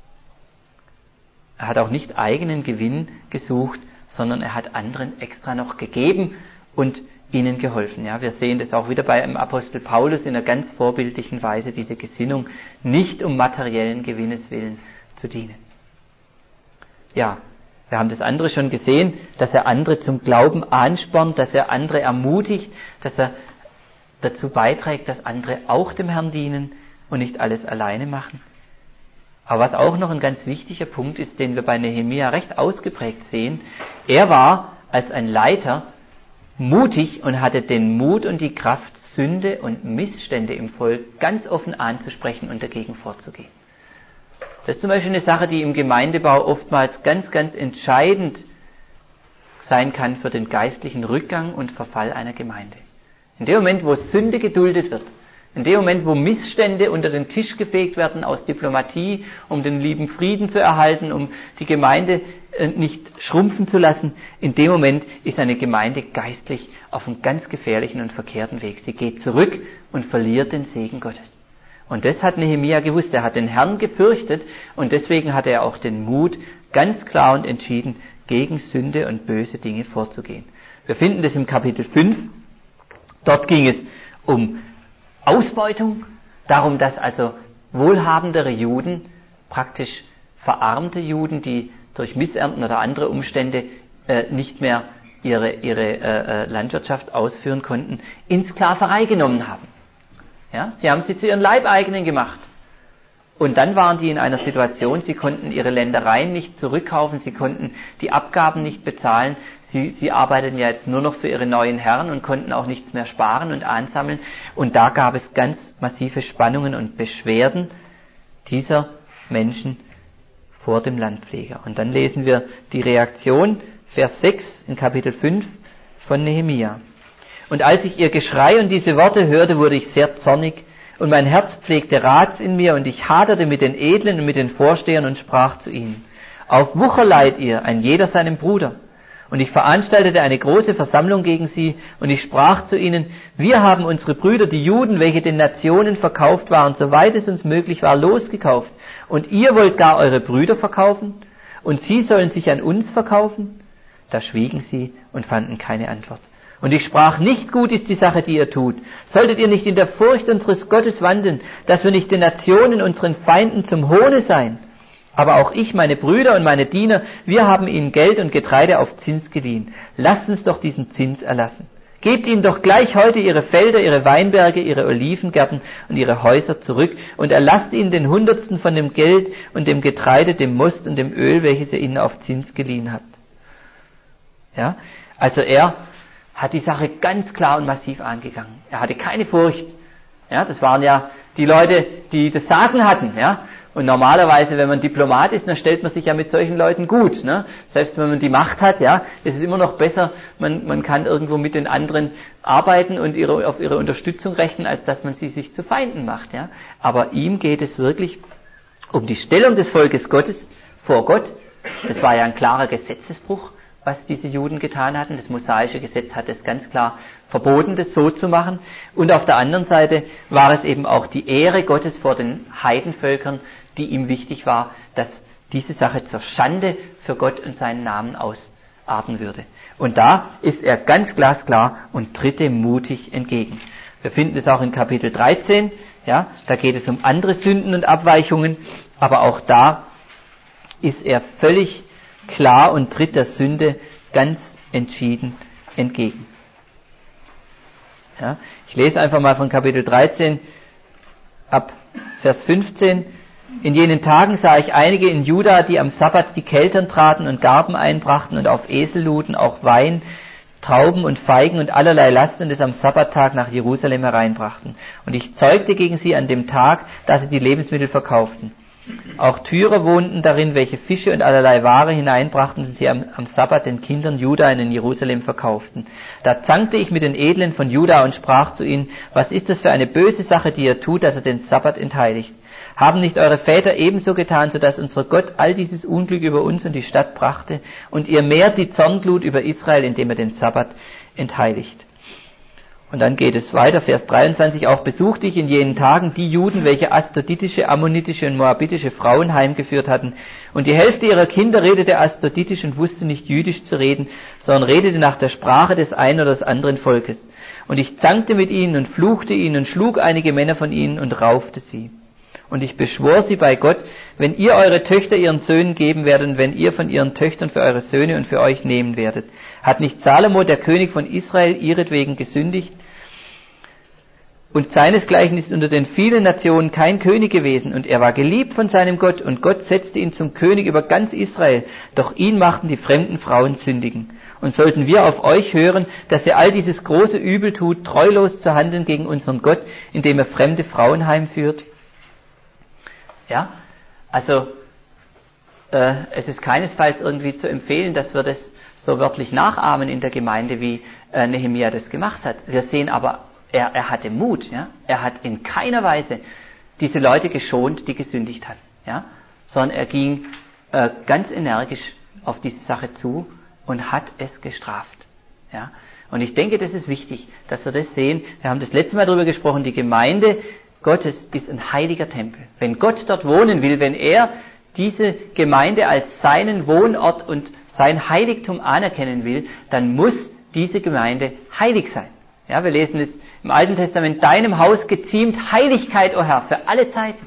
Er hat auch nicht eigenen Gewinn gesucht, sondern er hat anderen extra noch gegeben und ihnen geholfen. Ja, wir sehen das auch wieder bei dem Apostel Paulus in einer ganz vorbildlichen Weise, diese Gesinnung, nicht um materiellen Gewinnes willen zu dienen. Ja, wir haben das andere schon gesehen, dass er andere zum Glauben anspornt, dass er andere ermutigt, dass er dazu beiträgt, dass andere auch dem Herrn dienen und nicht alles alleine machen. Aber was auch noch ein ganz wichtiger Punkt ist, den wir bei Nehemia recht ausgeprägt sehen, er war als ein Leiter mutig und hatte den Mut und die Kraft, Sünde und Missstände im Volk ganz offen anzusprechen und dagegen vorzugehen. Das ist zum Beispiel eine Sache, die im Gemeindebau oftmals ganz, ganz entscheidend sein kann für den geistlichen Rückgang und Verfall einer Gemeinde. In dem Moment, wo Sünde geduldet wird, in dem Moment, wo Missstände unter den Tisch gefegt werden aus Diplomatie, um den lieben Frieden zu erhalten, um die Gemeinde nicht schrumpfen zu lassen, in dem Moment ist eine Gemeinde geistlich auf einem ganz gefährlichen und verkehrten Weg. Sie geht zurück und verliert den Segen Gottes. Und das hat Nehemia gewusst. Er hat den Herrn gefürchtet und deswegen hatte er auch den Mut, ganz klar und entschieden gegen Sünde und böse Dinge vorzugehen. Wir finden das im Kapitel fünf. Dort ging es um Ausbeutung, darum, dass also wohlhabendere Juden, praktisch verarmte Juden, die durch Missernten oder andere Umstände äh, nicht mehr ihre, ihre äh, Landwirtschaft ausführen konnten, in Sklaverei genommen haben. Ja, sie haben sie zu ihren Leibeigenen gemacht. Und dann waren die in einer Situation, sie konnten ihre Ländereien nicht zurückkaufen, sie konnten die Abgaben nicht bezahlen, sie, sie arbeiteten ja jetzt nur noch für ihre neuen Herren und konnten auch nichts mehr sparen und ansammeln. Und da gab es ganz massive Spannungen und Beschwerden dieser Menschen vor dem Landpfleger. Und dann lesen wir die Reaktion, Vers sechs in Kapitel fünf von Nehemia. Und als ich ihr Geschrei und diese Worte hörte, wurde ich sehr zornig, und mein Herz pflegte Rats in mir, und ich haderte mit den Edlen und mit den Vorstehern und sprach zu ihnen: Auf Wucher leiht ihr, ein jeder seinem Bruder. Und ich veranstaltete eine große Versammlung gegen sie, und ich sprach zu ihnen: Wir haben unsere Brüder, die Juden, welche den Nationen verkauft waren, soweit es uns möglich war, losgekauft. Und ihr wollt gar eure Brüder verkaufen? Und sie sollen sich an uns verkaufen? Da schwiegen sie und fanden keine Antwort. Und ich sprach: Nicht gut ist die Sache, die ihr tut. Solltet ihr nicht in der Furcht unseres Gottes wandeln, dass wir nicht den Nationen, unseren Feinden, zum Hohne sein? Aber auch ich, meine Brüder und meine Diener, wir haben ihnen Geld und Getreide auf Zins geliehen. Lasst uns doch diesen Zins erlassen. Gebt ihnen doch gleich heute ihre Felder, ihre Weinberge, ihre Olivengärten und ihre Häuser zurück und erlasst ihnen den Hundertsten von dem Geld und dem Getreide, dem Most und dem Öl, welches ihr ihnen auf Zins geliehen habt. Ja, also er hat die Sache ganz klar und massiv angegangen. Er hatte keine Furcht. Ja, das waren ja die Leute, die das Sagen hatten. Ja, und normalerweise, wenn man Diplomat ist, dann stellt man sich ja mit solchen Leuten gut. Ne? Selbst wenn man die Macht hat, ja, ist es immer noch besser, man, man kann irgendwo mit den anderen arbeiten und ihre, auf ihre Unterstützung rechnen, als dass man sie sich zu Feinden macht. Ja, aber ihm geht es wirklich um die Stellung des Volkes Gottes vor Gott. Das war ja ein klarer Gesetzesbruch, was diese Juden getan hatten. Das mosaische Gesetz hat es ganz klar verboten, das so zu machen. Und auf der anderen Seite war es eben auch die Ehre Gottes vor den Heidenvölkern, die ihm wichtig war, dass diese Sache zur Schande für Gott und seinen Namen ausarten würde. Und da ist er ganz glasklar und tritt dem mutig entgegen. Wir finden es auch in Kapitel dreizehn, ja, da geht es um andere Sünden und Abweichungen, aber auch da ist er völlig klar und tritt der Sünde ganz entschieden entgegen. Ja, ich lese einfach mal von Kapitel dreizehn ab Vers fünfzehn. In jenen Tagen sah ich einige in Juda, die am Sabbat die Keltern traten und Garben einbrachten und auf Esel luden, auch Wein, Trauben und Feigen und allerlei Last und es am Sabbattag nach Jerusalem hereinbrachten. Und ich zeugte gegen sie an dem Tag, da sie die Lebensmittel verkauften. Auch Tyrer wohnten darin, welche Fische und allerlei Ware hineinbrachten und sie am, am Sabbat den Kindern Juda in Jerusalem verkauften. Da zankte ich mit den Edlen von Juda und sprach zu ihnen: Was ist das für eine böse Sache, die ihr tut, dass ihr den Sabbat entheiligt? Haben nicht eure Väter ebenso getan, so dass unser Gott all dieses Unglück über uns und die Stadt brachte, und ihr mehrt die Zornglut über Israel, indem ihr den Sabbat entheiligt? Und dann geht es weiter, Vers dreiundzwanzig, auch besuchte ich in jenen Tagen die Juden, welche astoditische, ammonitische und moabitische Frauen heimgeführt hatten. Und die Hälfte ihrer Kinder redete astoditisch und wusste nicht jüdisch zu reden, sondern redete nach der Sprache des einen oder des anderen Volkes. Und ich zankte mit ihnen und fluchte ihnen und schlug einige Männer von ihnen und raufte sie. Und ich beschwor sie bei Gott, wenn ihr eure Töchter ihren Söhnen geben werdet und wenn ihr von ihren Töchtern für eure Söhne und für euch nehmen werdet. Hat nicht Salomo, der König von Israel, ihretwegen gesündigt? Und seinesgleichen ist unter den vielen Nationen kein König gewesen, und er war geliebt von seinem Gott, und Gott setzte ihn zum König über ganz Israel, doch ihn machten die fremden Frauen sündigen. Und sollten wir auf euch hören, dass ihr all dieses große Übel tut, treulos zu handeln gegen unseren Gott, indem er fremde Frauen heimführt? Ja, also äh, es ist keinesfalls irgendwie zu empfehlen, dass wir das so wörtlich nachahmen in der Gemeinde, wie äh, Nehemia das gemacht hat. Wir sehen aber, er, er hatte Mut. Ja? Er hat in keiner Weise diese Leute geschont, die gesündigt hatten, ja? Sondern er ging äh, ganz energisch auf diese Sache zu und hat es gestraft. Ja? Und ich denke, das ist wichtig, dass wir das sehen. Wir haben das letzte Mal darüber gesprochen, die Gemeinde Gottes ist ein heiliger Tempel. Wenn Gott dort wohnen will, wenn er diese Gemeinde als seinen Wohnort und sein Heiligtum anerkennen will, dann muss diese Gemeinde heilig sein. Ja, wir lesen es im Alten Testament, deinem Haus geziemt Heiligkeit, o Herr, für alle Zeiten.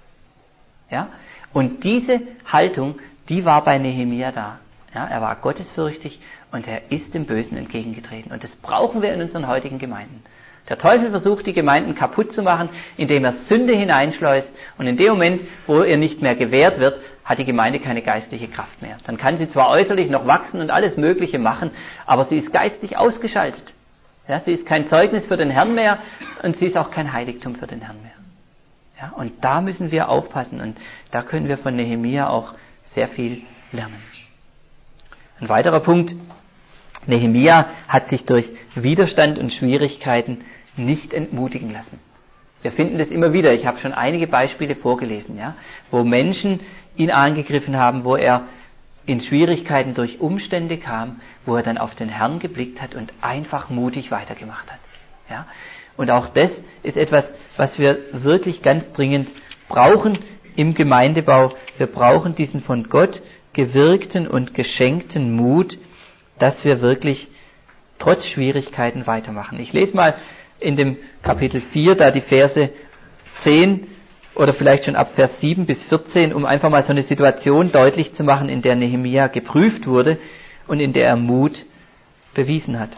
Ja, und diese Haltung, die war bei Nehemia da. Ja, er war gottesfürchtig und er ist dem Bösen entgegengetreten. Und das brauchen wir in unseren heutigen Gemeinden. Der Teufel versucht, die Gemeinden kaputt zu machen, indem er Sünde hineinschleust. Und in dem Moment, wo ihr nicht mehr gewährt wird, hat die Gemeinde keine geistliche Kraft mehr. Dann kann sie zwar äußerlich noch wachsen und alles Mögliche machen, aber sie ist geistlich ausgeschaltet. Ja, sie ist kein Zeugnis für den Herrn mehr und sie ist auch kein Heiligtum für den Herrn mehr. Ja, und da müssen wir aufpassen und da können wir von Nehemia auch sehr viel lernen. Ein weiterer Punkt: Nehemia hat sich durch Widerstand und Schwierigkeiten nicht entmutigen lassen. Wir finden das immer wieder. Ich habe schon einige Beispiele vorgelesen, ja, wo Menschen ihn angegriffen haben, wo er in Schwierigkeiten durch Umstände kam, wo er dann auf den Herrn geblickt hat und einfach mutig weitergemacht hat. Ja. Und auch das ist etwas, was wir wirklich ganz dringend brauchen im Gemeindebau. Wir brauchen diesen von Gott gewirkten und geschenkten Mut, dass wir wirklich trotz Schwierigkeiten weitermachen. Ich lese mal in dem Kapitel vier, da die Verse zehn oder vielleicht schon ab Vers sieben bis vierzehn, um einfach mal so eine Situation deutlich zu machen, in der Nehemia geprüft wurde und in der er Mut bewiesen hat.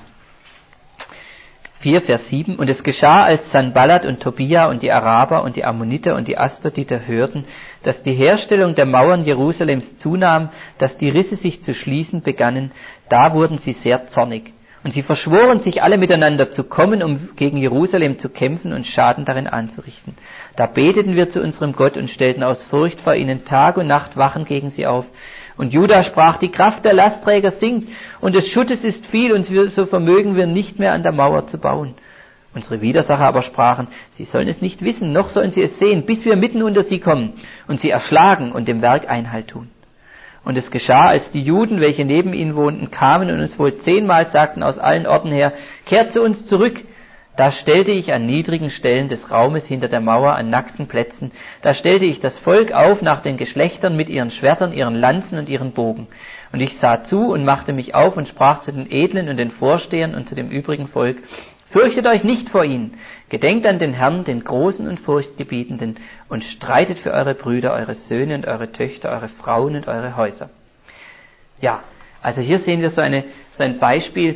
vier, Vers sieben. Und es geschah, als Sanballat und Tobia und die Araber und die Ammoniter und die Asdoditer hörten, dass die Herstellung der Mauern Jerusalems zunahm, dass die Risse sich zu schließen begannen, da wurden sie sehr zornig. Und sie verschworen sich alle miteinander zu kommen, um gegen Jerusalem zu kämpfen und Schaden darin anzurichten. Da beteten wir zu unserem Gott und stellten aus Furcht vor ihnen Tag und Nacht Wachen gegen sie auf. Und Juda sprach, die Kraft der Lastträger sinkt und des Schuttes ist viel und so vermögen wir nicht mehr an der Mauer zu bauen. Unsere Widersacher aber sprachen, sie sollen es nicht wissen, noch sollen sie es sehen, bis wir mitten unter sie kommen und sie erschlagen und dem Werk Einhalt tun. Und es geschah, als die Juden, welche neben ihnen wohnten, kamen und uns wohl zehnmal sagten aus allen Orten her, kehrt zu uns zurück. Da stellte ich an niedrigen Stellen des Raumes hinter der Mauer, an nackten Plätzen, da stellte ich das Volk auf nach den Geschlechtern mit ihren Schwertern, ihren Lanzen und ihren Bogen. Und ich sah zu und machte mich auf und sprach zu den Edlen und den Vorstehern und zu dem übrigen Volk, fürchtet euch nicht vor ihnen, gedenkt an den Herrn, den Großen und Furchtgebietenden, und streitet für eure Brüder, eure Söhne und eure Töchter, eure Frauen und eure Häuser. Ja, also hier sehen wir so, eine, so ein Beispiel.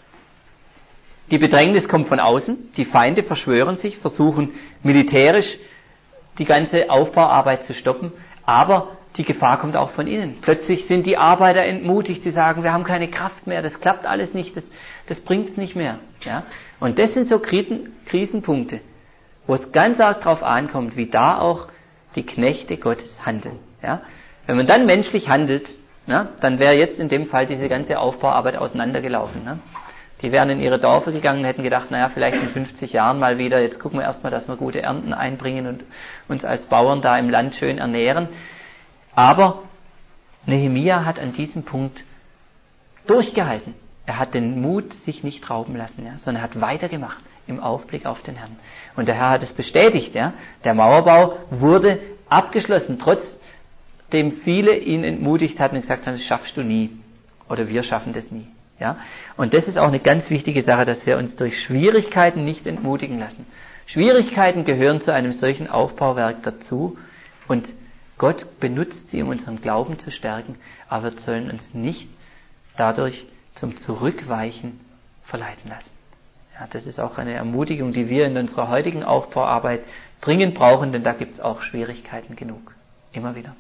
Die Bedrängnis kommt von außen, die Feinde verschwören sich, versuchen militärisch die ganze Aufbauarbeit zu stoppen, aber die Gefahr kommt auch von innen. Plötzlich sind die Arbeiter entmutigt, sie sagen, wir haben keine Kraft mehr, das klappt alles nicht, das, das bringt nicht mehr. Ja? Und das sind so Krisen, Krisenpunkte, wo es ganz arg darauf ankommt, wie da auch die Knechte Gottes handeln. Ja? Wenn man dann menschlich handelt, na, dann wäre jetzt in dem Fall diese ganze Aufbauarbeit auseinandergelaufen. Ne? Die wären in ihre Dörfer gegangen und hätten gedacht, naja, vielleicht in fünfzig Jahren mal wieder, jetzt gucken wir erstmal, dass wir gute Ernten einbringen und uns als Bauern da im Land schön ernähren. Aber Nehemia hat an diesem Punkt durchgehalten. Er hat den Mut sich nicht rauben lassen, ja, sondern er hat weitergemacht. im Aufblick auf den Herrn. Und der Herr hat es bestätigt, ja. Der Mauerbau wurde abgeschlossen, trotzdem viele ihn entmutigt hatten und gesagt haben, das schaffst du nie. Oder wir schaffen das nie. Ja? Und das ist auch eine ganz wichtige Sache, dass wir uns durch Schwierigkeiten nicht entmutigen lassen. Schwierigkeiten gehören zu einem solchen Aufbauwerk dazu und Gott benutzt sie, um unseren Glauben zu stärken, aber wir sollen uns nicht dadurch zum Zurückweichen verleiten lassen. Ja, das ist auch eine Ermutigung, die wir in unserer heutigen Aufbauarbeit dringend brauchen, denn da gibt es auch Schwierigkeiten genug. Immer wieder.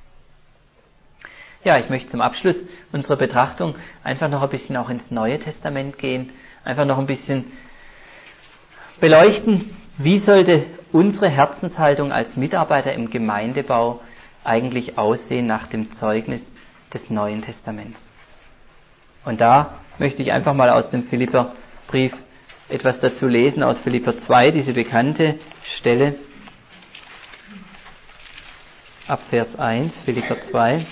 Ja, ich möchte zum Abschluss unserer Betrachtung einfach noch ein bisschen auch ins Neue Testament gehen, einfach noch ein bisschen beleuchten, wie sollte unsere Herzenshaltung als Mitarbeiter im Gemeindebau eigentlich aussehen nach dem Zeugnis des Neuen Testaments. Und da möchte ich einfach mal aus dem Philipperbrief etwas dazu lesen, aus Philipper zwei, diese bekannte Stelle, ab Vers eins, Philipper zwei.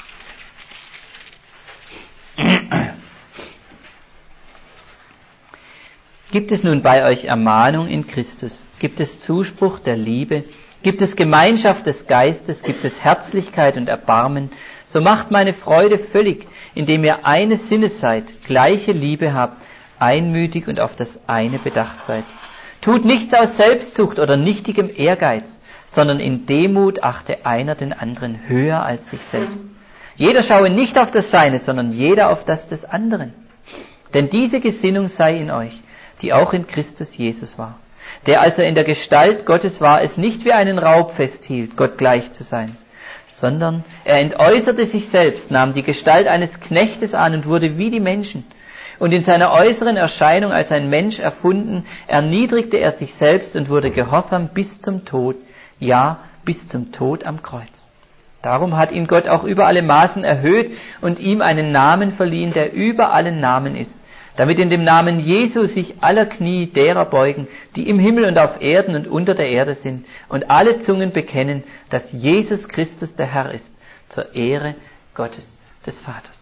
Gibt es nun bei euch Ermahnung in Christus? Gibt es Zuspruch der Liebe? Gibt es Gemeinschaft des Geistes? Gibt es Herzlichkeit und Erbarmen? So macht meine Freude völlig, indem ihr eines Sinnes seid, gleiche Liebe habt, einmütig und auf das eine bedacht seid. Tut nichts aus Selbstsucht oder nichtigem Ehrgeiz, sondern in Demut achte einer den anderen höher als sich selbst. Jeder schaue nicht auf das Seine, sondern jeder auf das des anderen. Denn diese Gesinnung sei in euch, die auch in Christus Jesus war, der, als er in der Gestalt Gottes war, es nicht wie einen Raub festhielt, Gott gleich zu sein, sondern er entäußerte sich selbst, nahm die Gestalt eines Knechtes an und wurde wie die Menschen. Und in seiner äußeren Erscheinung als ein Mensch erfunden, erniedrigte er sich selbst und wurde gehorsam bis zum Tod, ja, bis zum Tod am Kreuz. Darum hat ihn Gott auch über alle Maßen erhöht und ihm einen Namen verliehen, der über allen Namen ist, damit in dem Namen Jesu sich aller Knie derer beugen, die im Himmel und auf Erden und unter der Erde sind, und alle Zungen bekennen, dass Jesus Christus der Herr ist, zur Ehre Gottes des Vaters.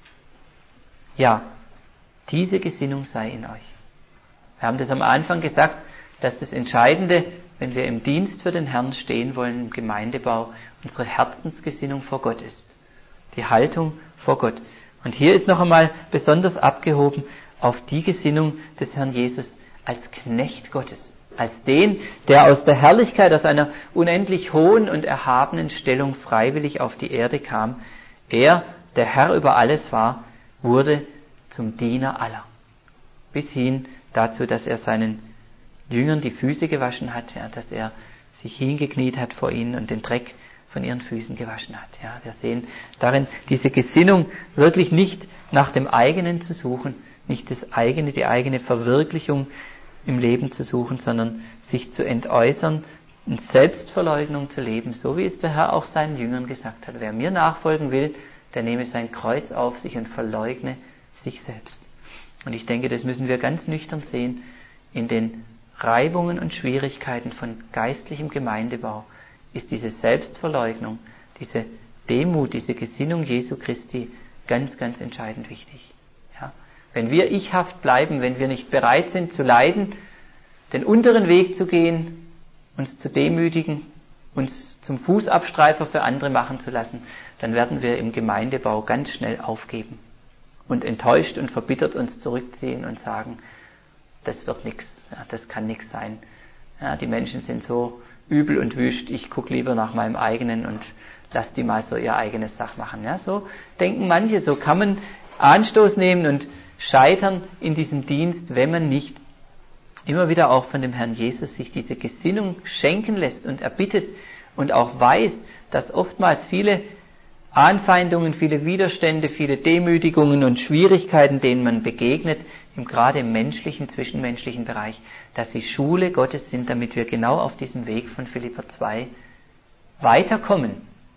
Ja, diese Gesinnung sei in euch. Wir haben das am Anfang gesagt, dass das Entscheidende, wenn wir im Dienst für den Herrn stehen wollen, im Gemeindebau, unsere Herzensgesinnung vor Gott ist. Die Haltung vor Gott. Und hier ist noch einmal besonders abgehoben auf die Gesinnung des Herrn Jesus als Knecht Gottes, als den, der aus der Herrlichkeit, aus einer unendlich hohen und erhabenen Stellung freiwillig auf die Erde kam. Er, der Herr über alles war, wurde zum Diener aller. Bis hin dazu, dass er seinen Jüngern die Füße gewaschen hat, ja, dass er sich hingekniet hat vor ihnen und den Dreck von ihren Füßen gewaschen hat. Ja, wir sehen darin diese Gesinnung, wirklich nicht nach dem eigenen zu suchen, nicht das eigene, die eigene Verwirklichung im Leben zu suchen, sondern sich zu entäußern, in Selbstverleugnung zu leben, so wie es der Herr auch seinen Jüngern gesagt hat. Wer mir nachfolgen will, der nehme sein Kreuz auf sich und verleugne sich selbst. Und ich denke, das müssen wir ganz nüchtern sehen in den Reibungen und Schwierigkeiten von geistlichem Gemeindebau. Ist diese Selbstverleugnung, diese Demut, diese Gesinnung Jesu Christi ganz, ganz entscheidend wichtig. Ja? Wenn wir ichhaft bleiben, wenn wir nicht bereit sind zu leiden, den unteren Weg zu gehen, uns zu demütigen, uns zum Fußabstreifer für andere machen zu lassen, dann werden wir im Gemeindebau ganz schnell aufgeben und enttäuscht und verbittert uns zurückziehen und sagen, das wird nichts, ja, das kann nichts sein. Ja, die Menschen sind so übel und wüst, ich gucke lieber nach meinem eigenen und lass die mal so ihr eigenes Sach machen. Ja, so denken manche, so kann man Anstoß nehmen und scheitern in diesem Dienst, wenn man nicht immer wieder auch von dem Herrn Jesus sich diese Gesinnung schenken lässt und erbittet und auch weiß, dass oftmals viele Anfeindungen, viele Widerstände, viele Demütigungen und Schwierigkeiten, denen man begegnet, im, gerade im menschlichen, zwischenmenschlichen Bereich, dass sie Schule Gottes sind, damit wir genau auf diesem Weg von Philipper zwei weiterkommen,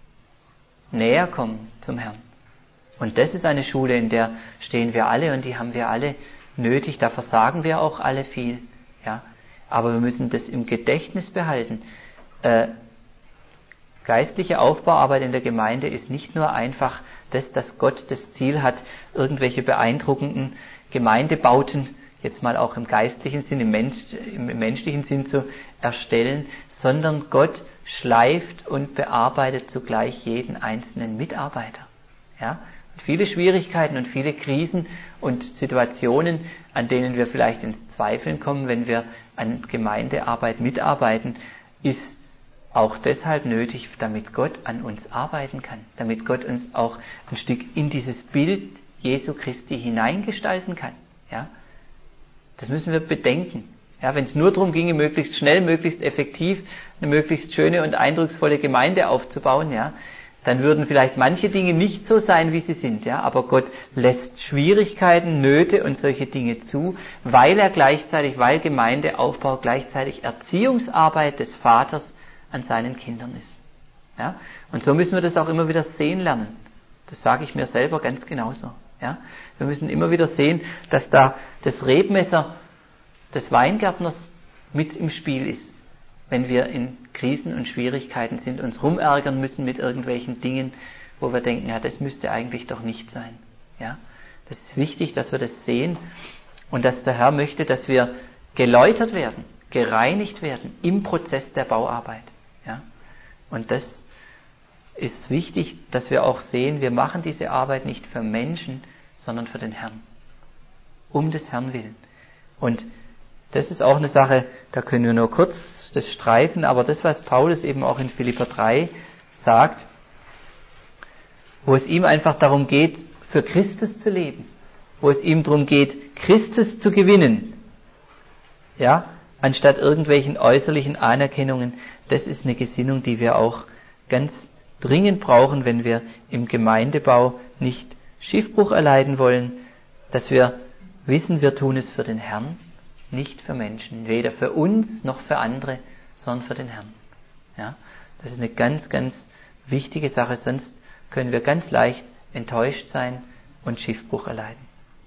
näher kommen zum Herrn. Und das ist eine Schule, in der stehen wir alle und die haben wir alle nötig, da versagen wir auch alle viel. Ja? Aber wir müssen das im Gedächtnis behalten. Äh, Geistliche Aufbauarbeit in der Gemeinde ist nicht nur einfach das, dass Gott das Ziel hat, irgendwelche beeindruckenden Gemeindebauten jetzt mal auch im geistlichen Sinn, im, Mensch, im menschlichen Sinn zu erstellen, sondern Gott schleift und bearbeitet zugleich jeden einzelnen Mitarbeiter. Ja? Und viele Schwierigkeiten und viele Krisen und Situationen, an denen wir vielleicht ins Zweifeln kommen, wenn wir an Gemeindearbeit mitarbeiten, ist auch deshalb nötig, damit Gott an uns arbeiten kann, damit Gott uns auch ein Stück in dieses Bild Jesu Christi hineingestalten kann. Ja? Das müssen wir bedenken. Ja, wenn es nur darum ginge, möglichst schnell, möglichst effektiv eine möglichst schöne und eindrucksvolle Gemeinde aufzubauen, ja, dann würden vielleicht manche Dinge nicht so sein, wie sie sind. Ja, aber Gott lässt Schwierigkeiten, Nöte und solche Dinge zu, weil er gleichzeitig, weil Gemeindeaufbau gleichzeitig Erziehungsarbeit des Vaters an seinen Kindern ist. Ja, und so müssen wir das auch immer wieder sehen lernen. Das sage ich mir selber ganz genauso. Ja, wir müssen immer wieder sehen, dass da das Rebmesser des Weingärtners mit im Spiel ist, wenn wir in Krisen und Schwierigkeiten sind, uns rumärgern müssen mit irgendwelchen Dingen, wo wir denken, ja, das müsste eigentlich doch nicht sein. Ja, das ist wichtig, dass wir das sehen und dass der Herr möchte, dass wir geläutert werden, gereinigt werden im Prozess der Bauarbeit. Ja, und das ist wichtig, dass wir auch sehen, wir machen diese Arbeit nicht für Menschen, sondern für den Herrn. Um des Herrn willen. Und das ist auch eine Sache, da können wir nur kurz das streifen, aber das, was Paulus eben auch in Philipper drei sagt, wo es ihm einfach darum geht, für Christus zu leben, wo es ihm darum geht, Christus zu gewinnen, ja, anstatt irgendwelchen äußerlichen Anerkennungen, das ist eine Gesinnung, die wir auch ganz dringend brauchen, wenn wir im Gemeindebau nicht Schiffbruch erleiden wollen, dass wir wissen, wir tun es für den Herrn, nicht für Menschen, weder für uns noch für andere, sondern für den Herrn. Ja, das ist eine ganz, ganz wichtige Sache, sonst können wir ganz leicht enttäuscht sein und Schiffbruch erleiden.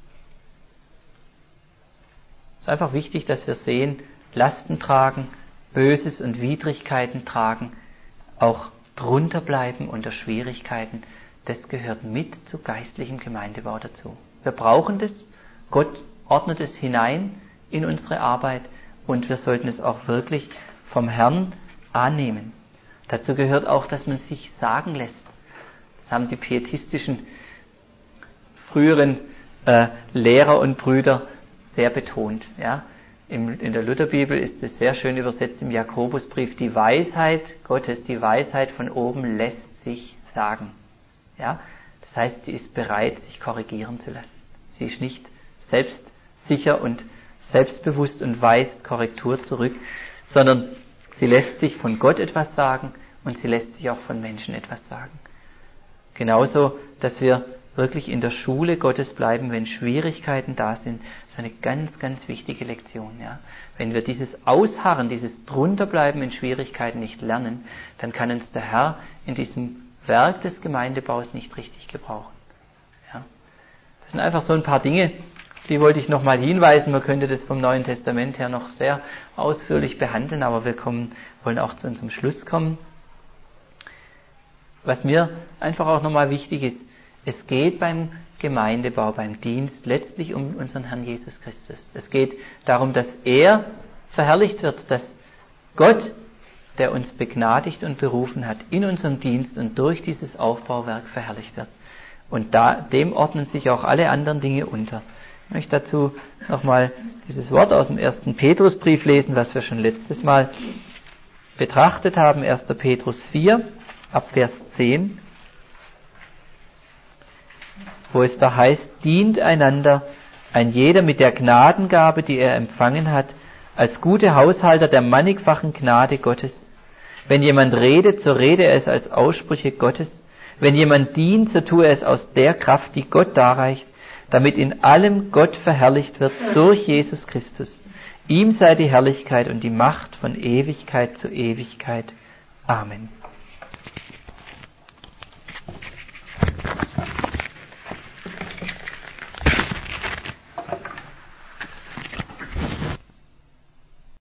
Es ist einfach wichtig, dass wir sehen, Lasten tragen, Böses und Widrigkeiten tragen, auch drunter bleiben unter Schwierigkeiten, das gehört mit zu geistlichem Gemeindebau dazu. Wir brauchen das, Gott ordnet es hinein in unsere Arbeit und wir sollten es auch wirklich vom Herrn annehmen. Dazu gehört auch, dass man sich sagen lässt. Das haben die pietistischen früheren äh, Lehrer und Brüder sehr betont. Ja? In, in der Lutherbibel ist es sehr schön übersetzt im Jakobusbrief, die Weisheit Gottes, die Weisheit von oben lässt sich sagen. Ja? Das heißt, sie ist bereit, sich korrigieren zu lassen. Sie ist nicht selbstsicher und selbstbewusst und weist Korrektur zurück, sondern sie lässt sich von Gott etwas sagen und sie lässt sich auch von Menschen etwas sagen. Genauso, dass wir wirklich in der Schule Gottes bleiben, wenn Schwierigkeiten da sind, ist eine ganz, ganz wichtige Lektion. Ja? Wenn wir dieses Ausharren, dieses Drunterbleiben in Schwierigkeiten nicht lernen, dann kann uns der Herr in diesem Werk des Gemeindebaus nicht richtig gebrauchen. Ja? Das sind einfach so ein paar Dinge, die wollte ich nochmal hinweisen. Man könnte das vom Neuen Testament her noch sehr ausführlich behandeln, aber wir kommen, wollen auch zu unserem Schluss kommen. Was mir einfach auch nochmal wichtig ist, es geht beim Gemeindebau, beim Dienst letztlich um unseren Herrn Jesus Christus. Es geht darum, dass er verherrlicht wird, dass Gott, der uns begnadigt und berufen hat, in unserem Dienst und durch dieses Aufbauwerk verherrlicht wird. Und da, dem ordnen sich auch alle anderen Dinge unter. Ich möchte dazu nochmal dieses Wort aus dem ersten Petrusbrief lesen, was wir schon letztes Mal betrachtet haben. erster Petrus vier, ab Vers zehn. Wo es da heißt, dient einander, ein jeder mit der Gnadengabe, die er empfangen hat, als gute Haushalter der mannigfachen Gnade Gottes. Wenn jemand redet, so rede er es als Aussprüche Gottes. Wenn jemand dient, so tue er es aus der Kraft, die Gott darreicht, damit in allem Gott verherrlicht wird durch Jesus Christus. Ihm sei die Herrlichkeit und die Macht von Ewigkeit zu Ewigkeit. Amen.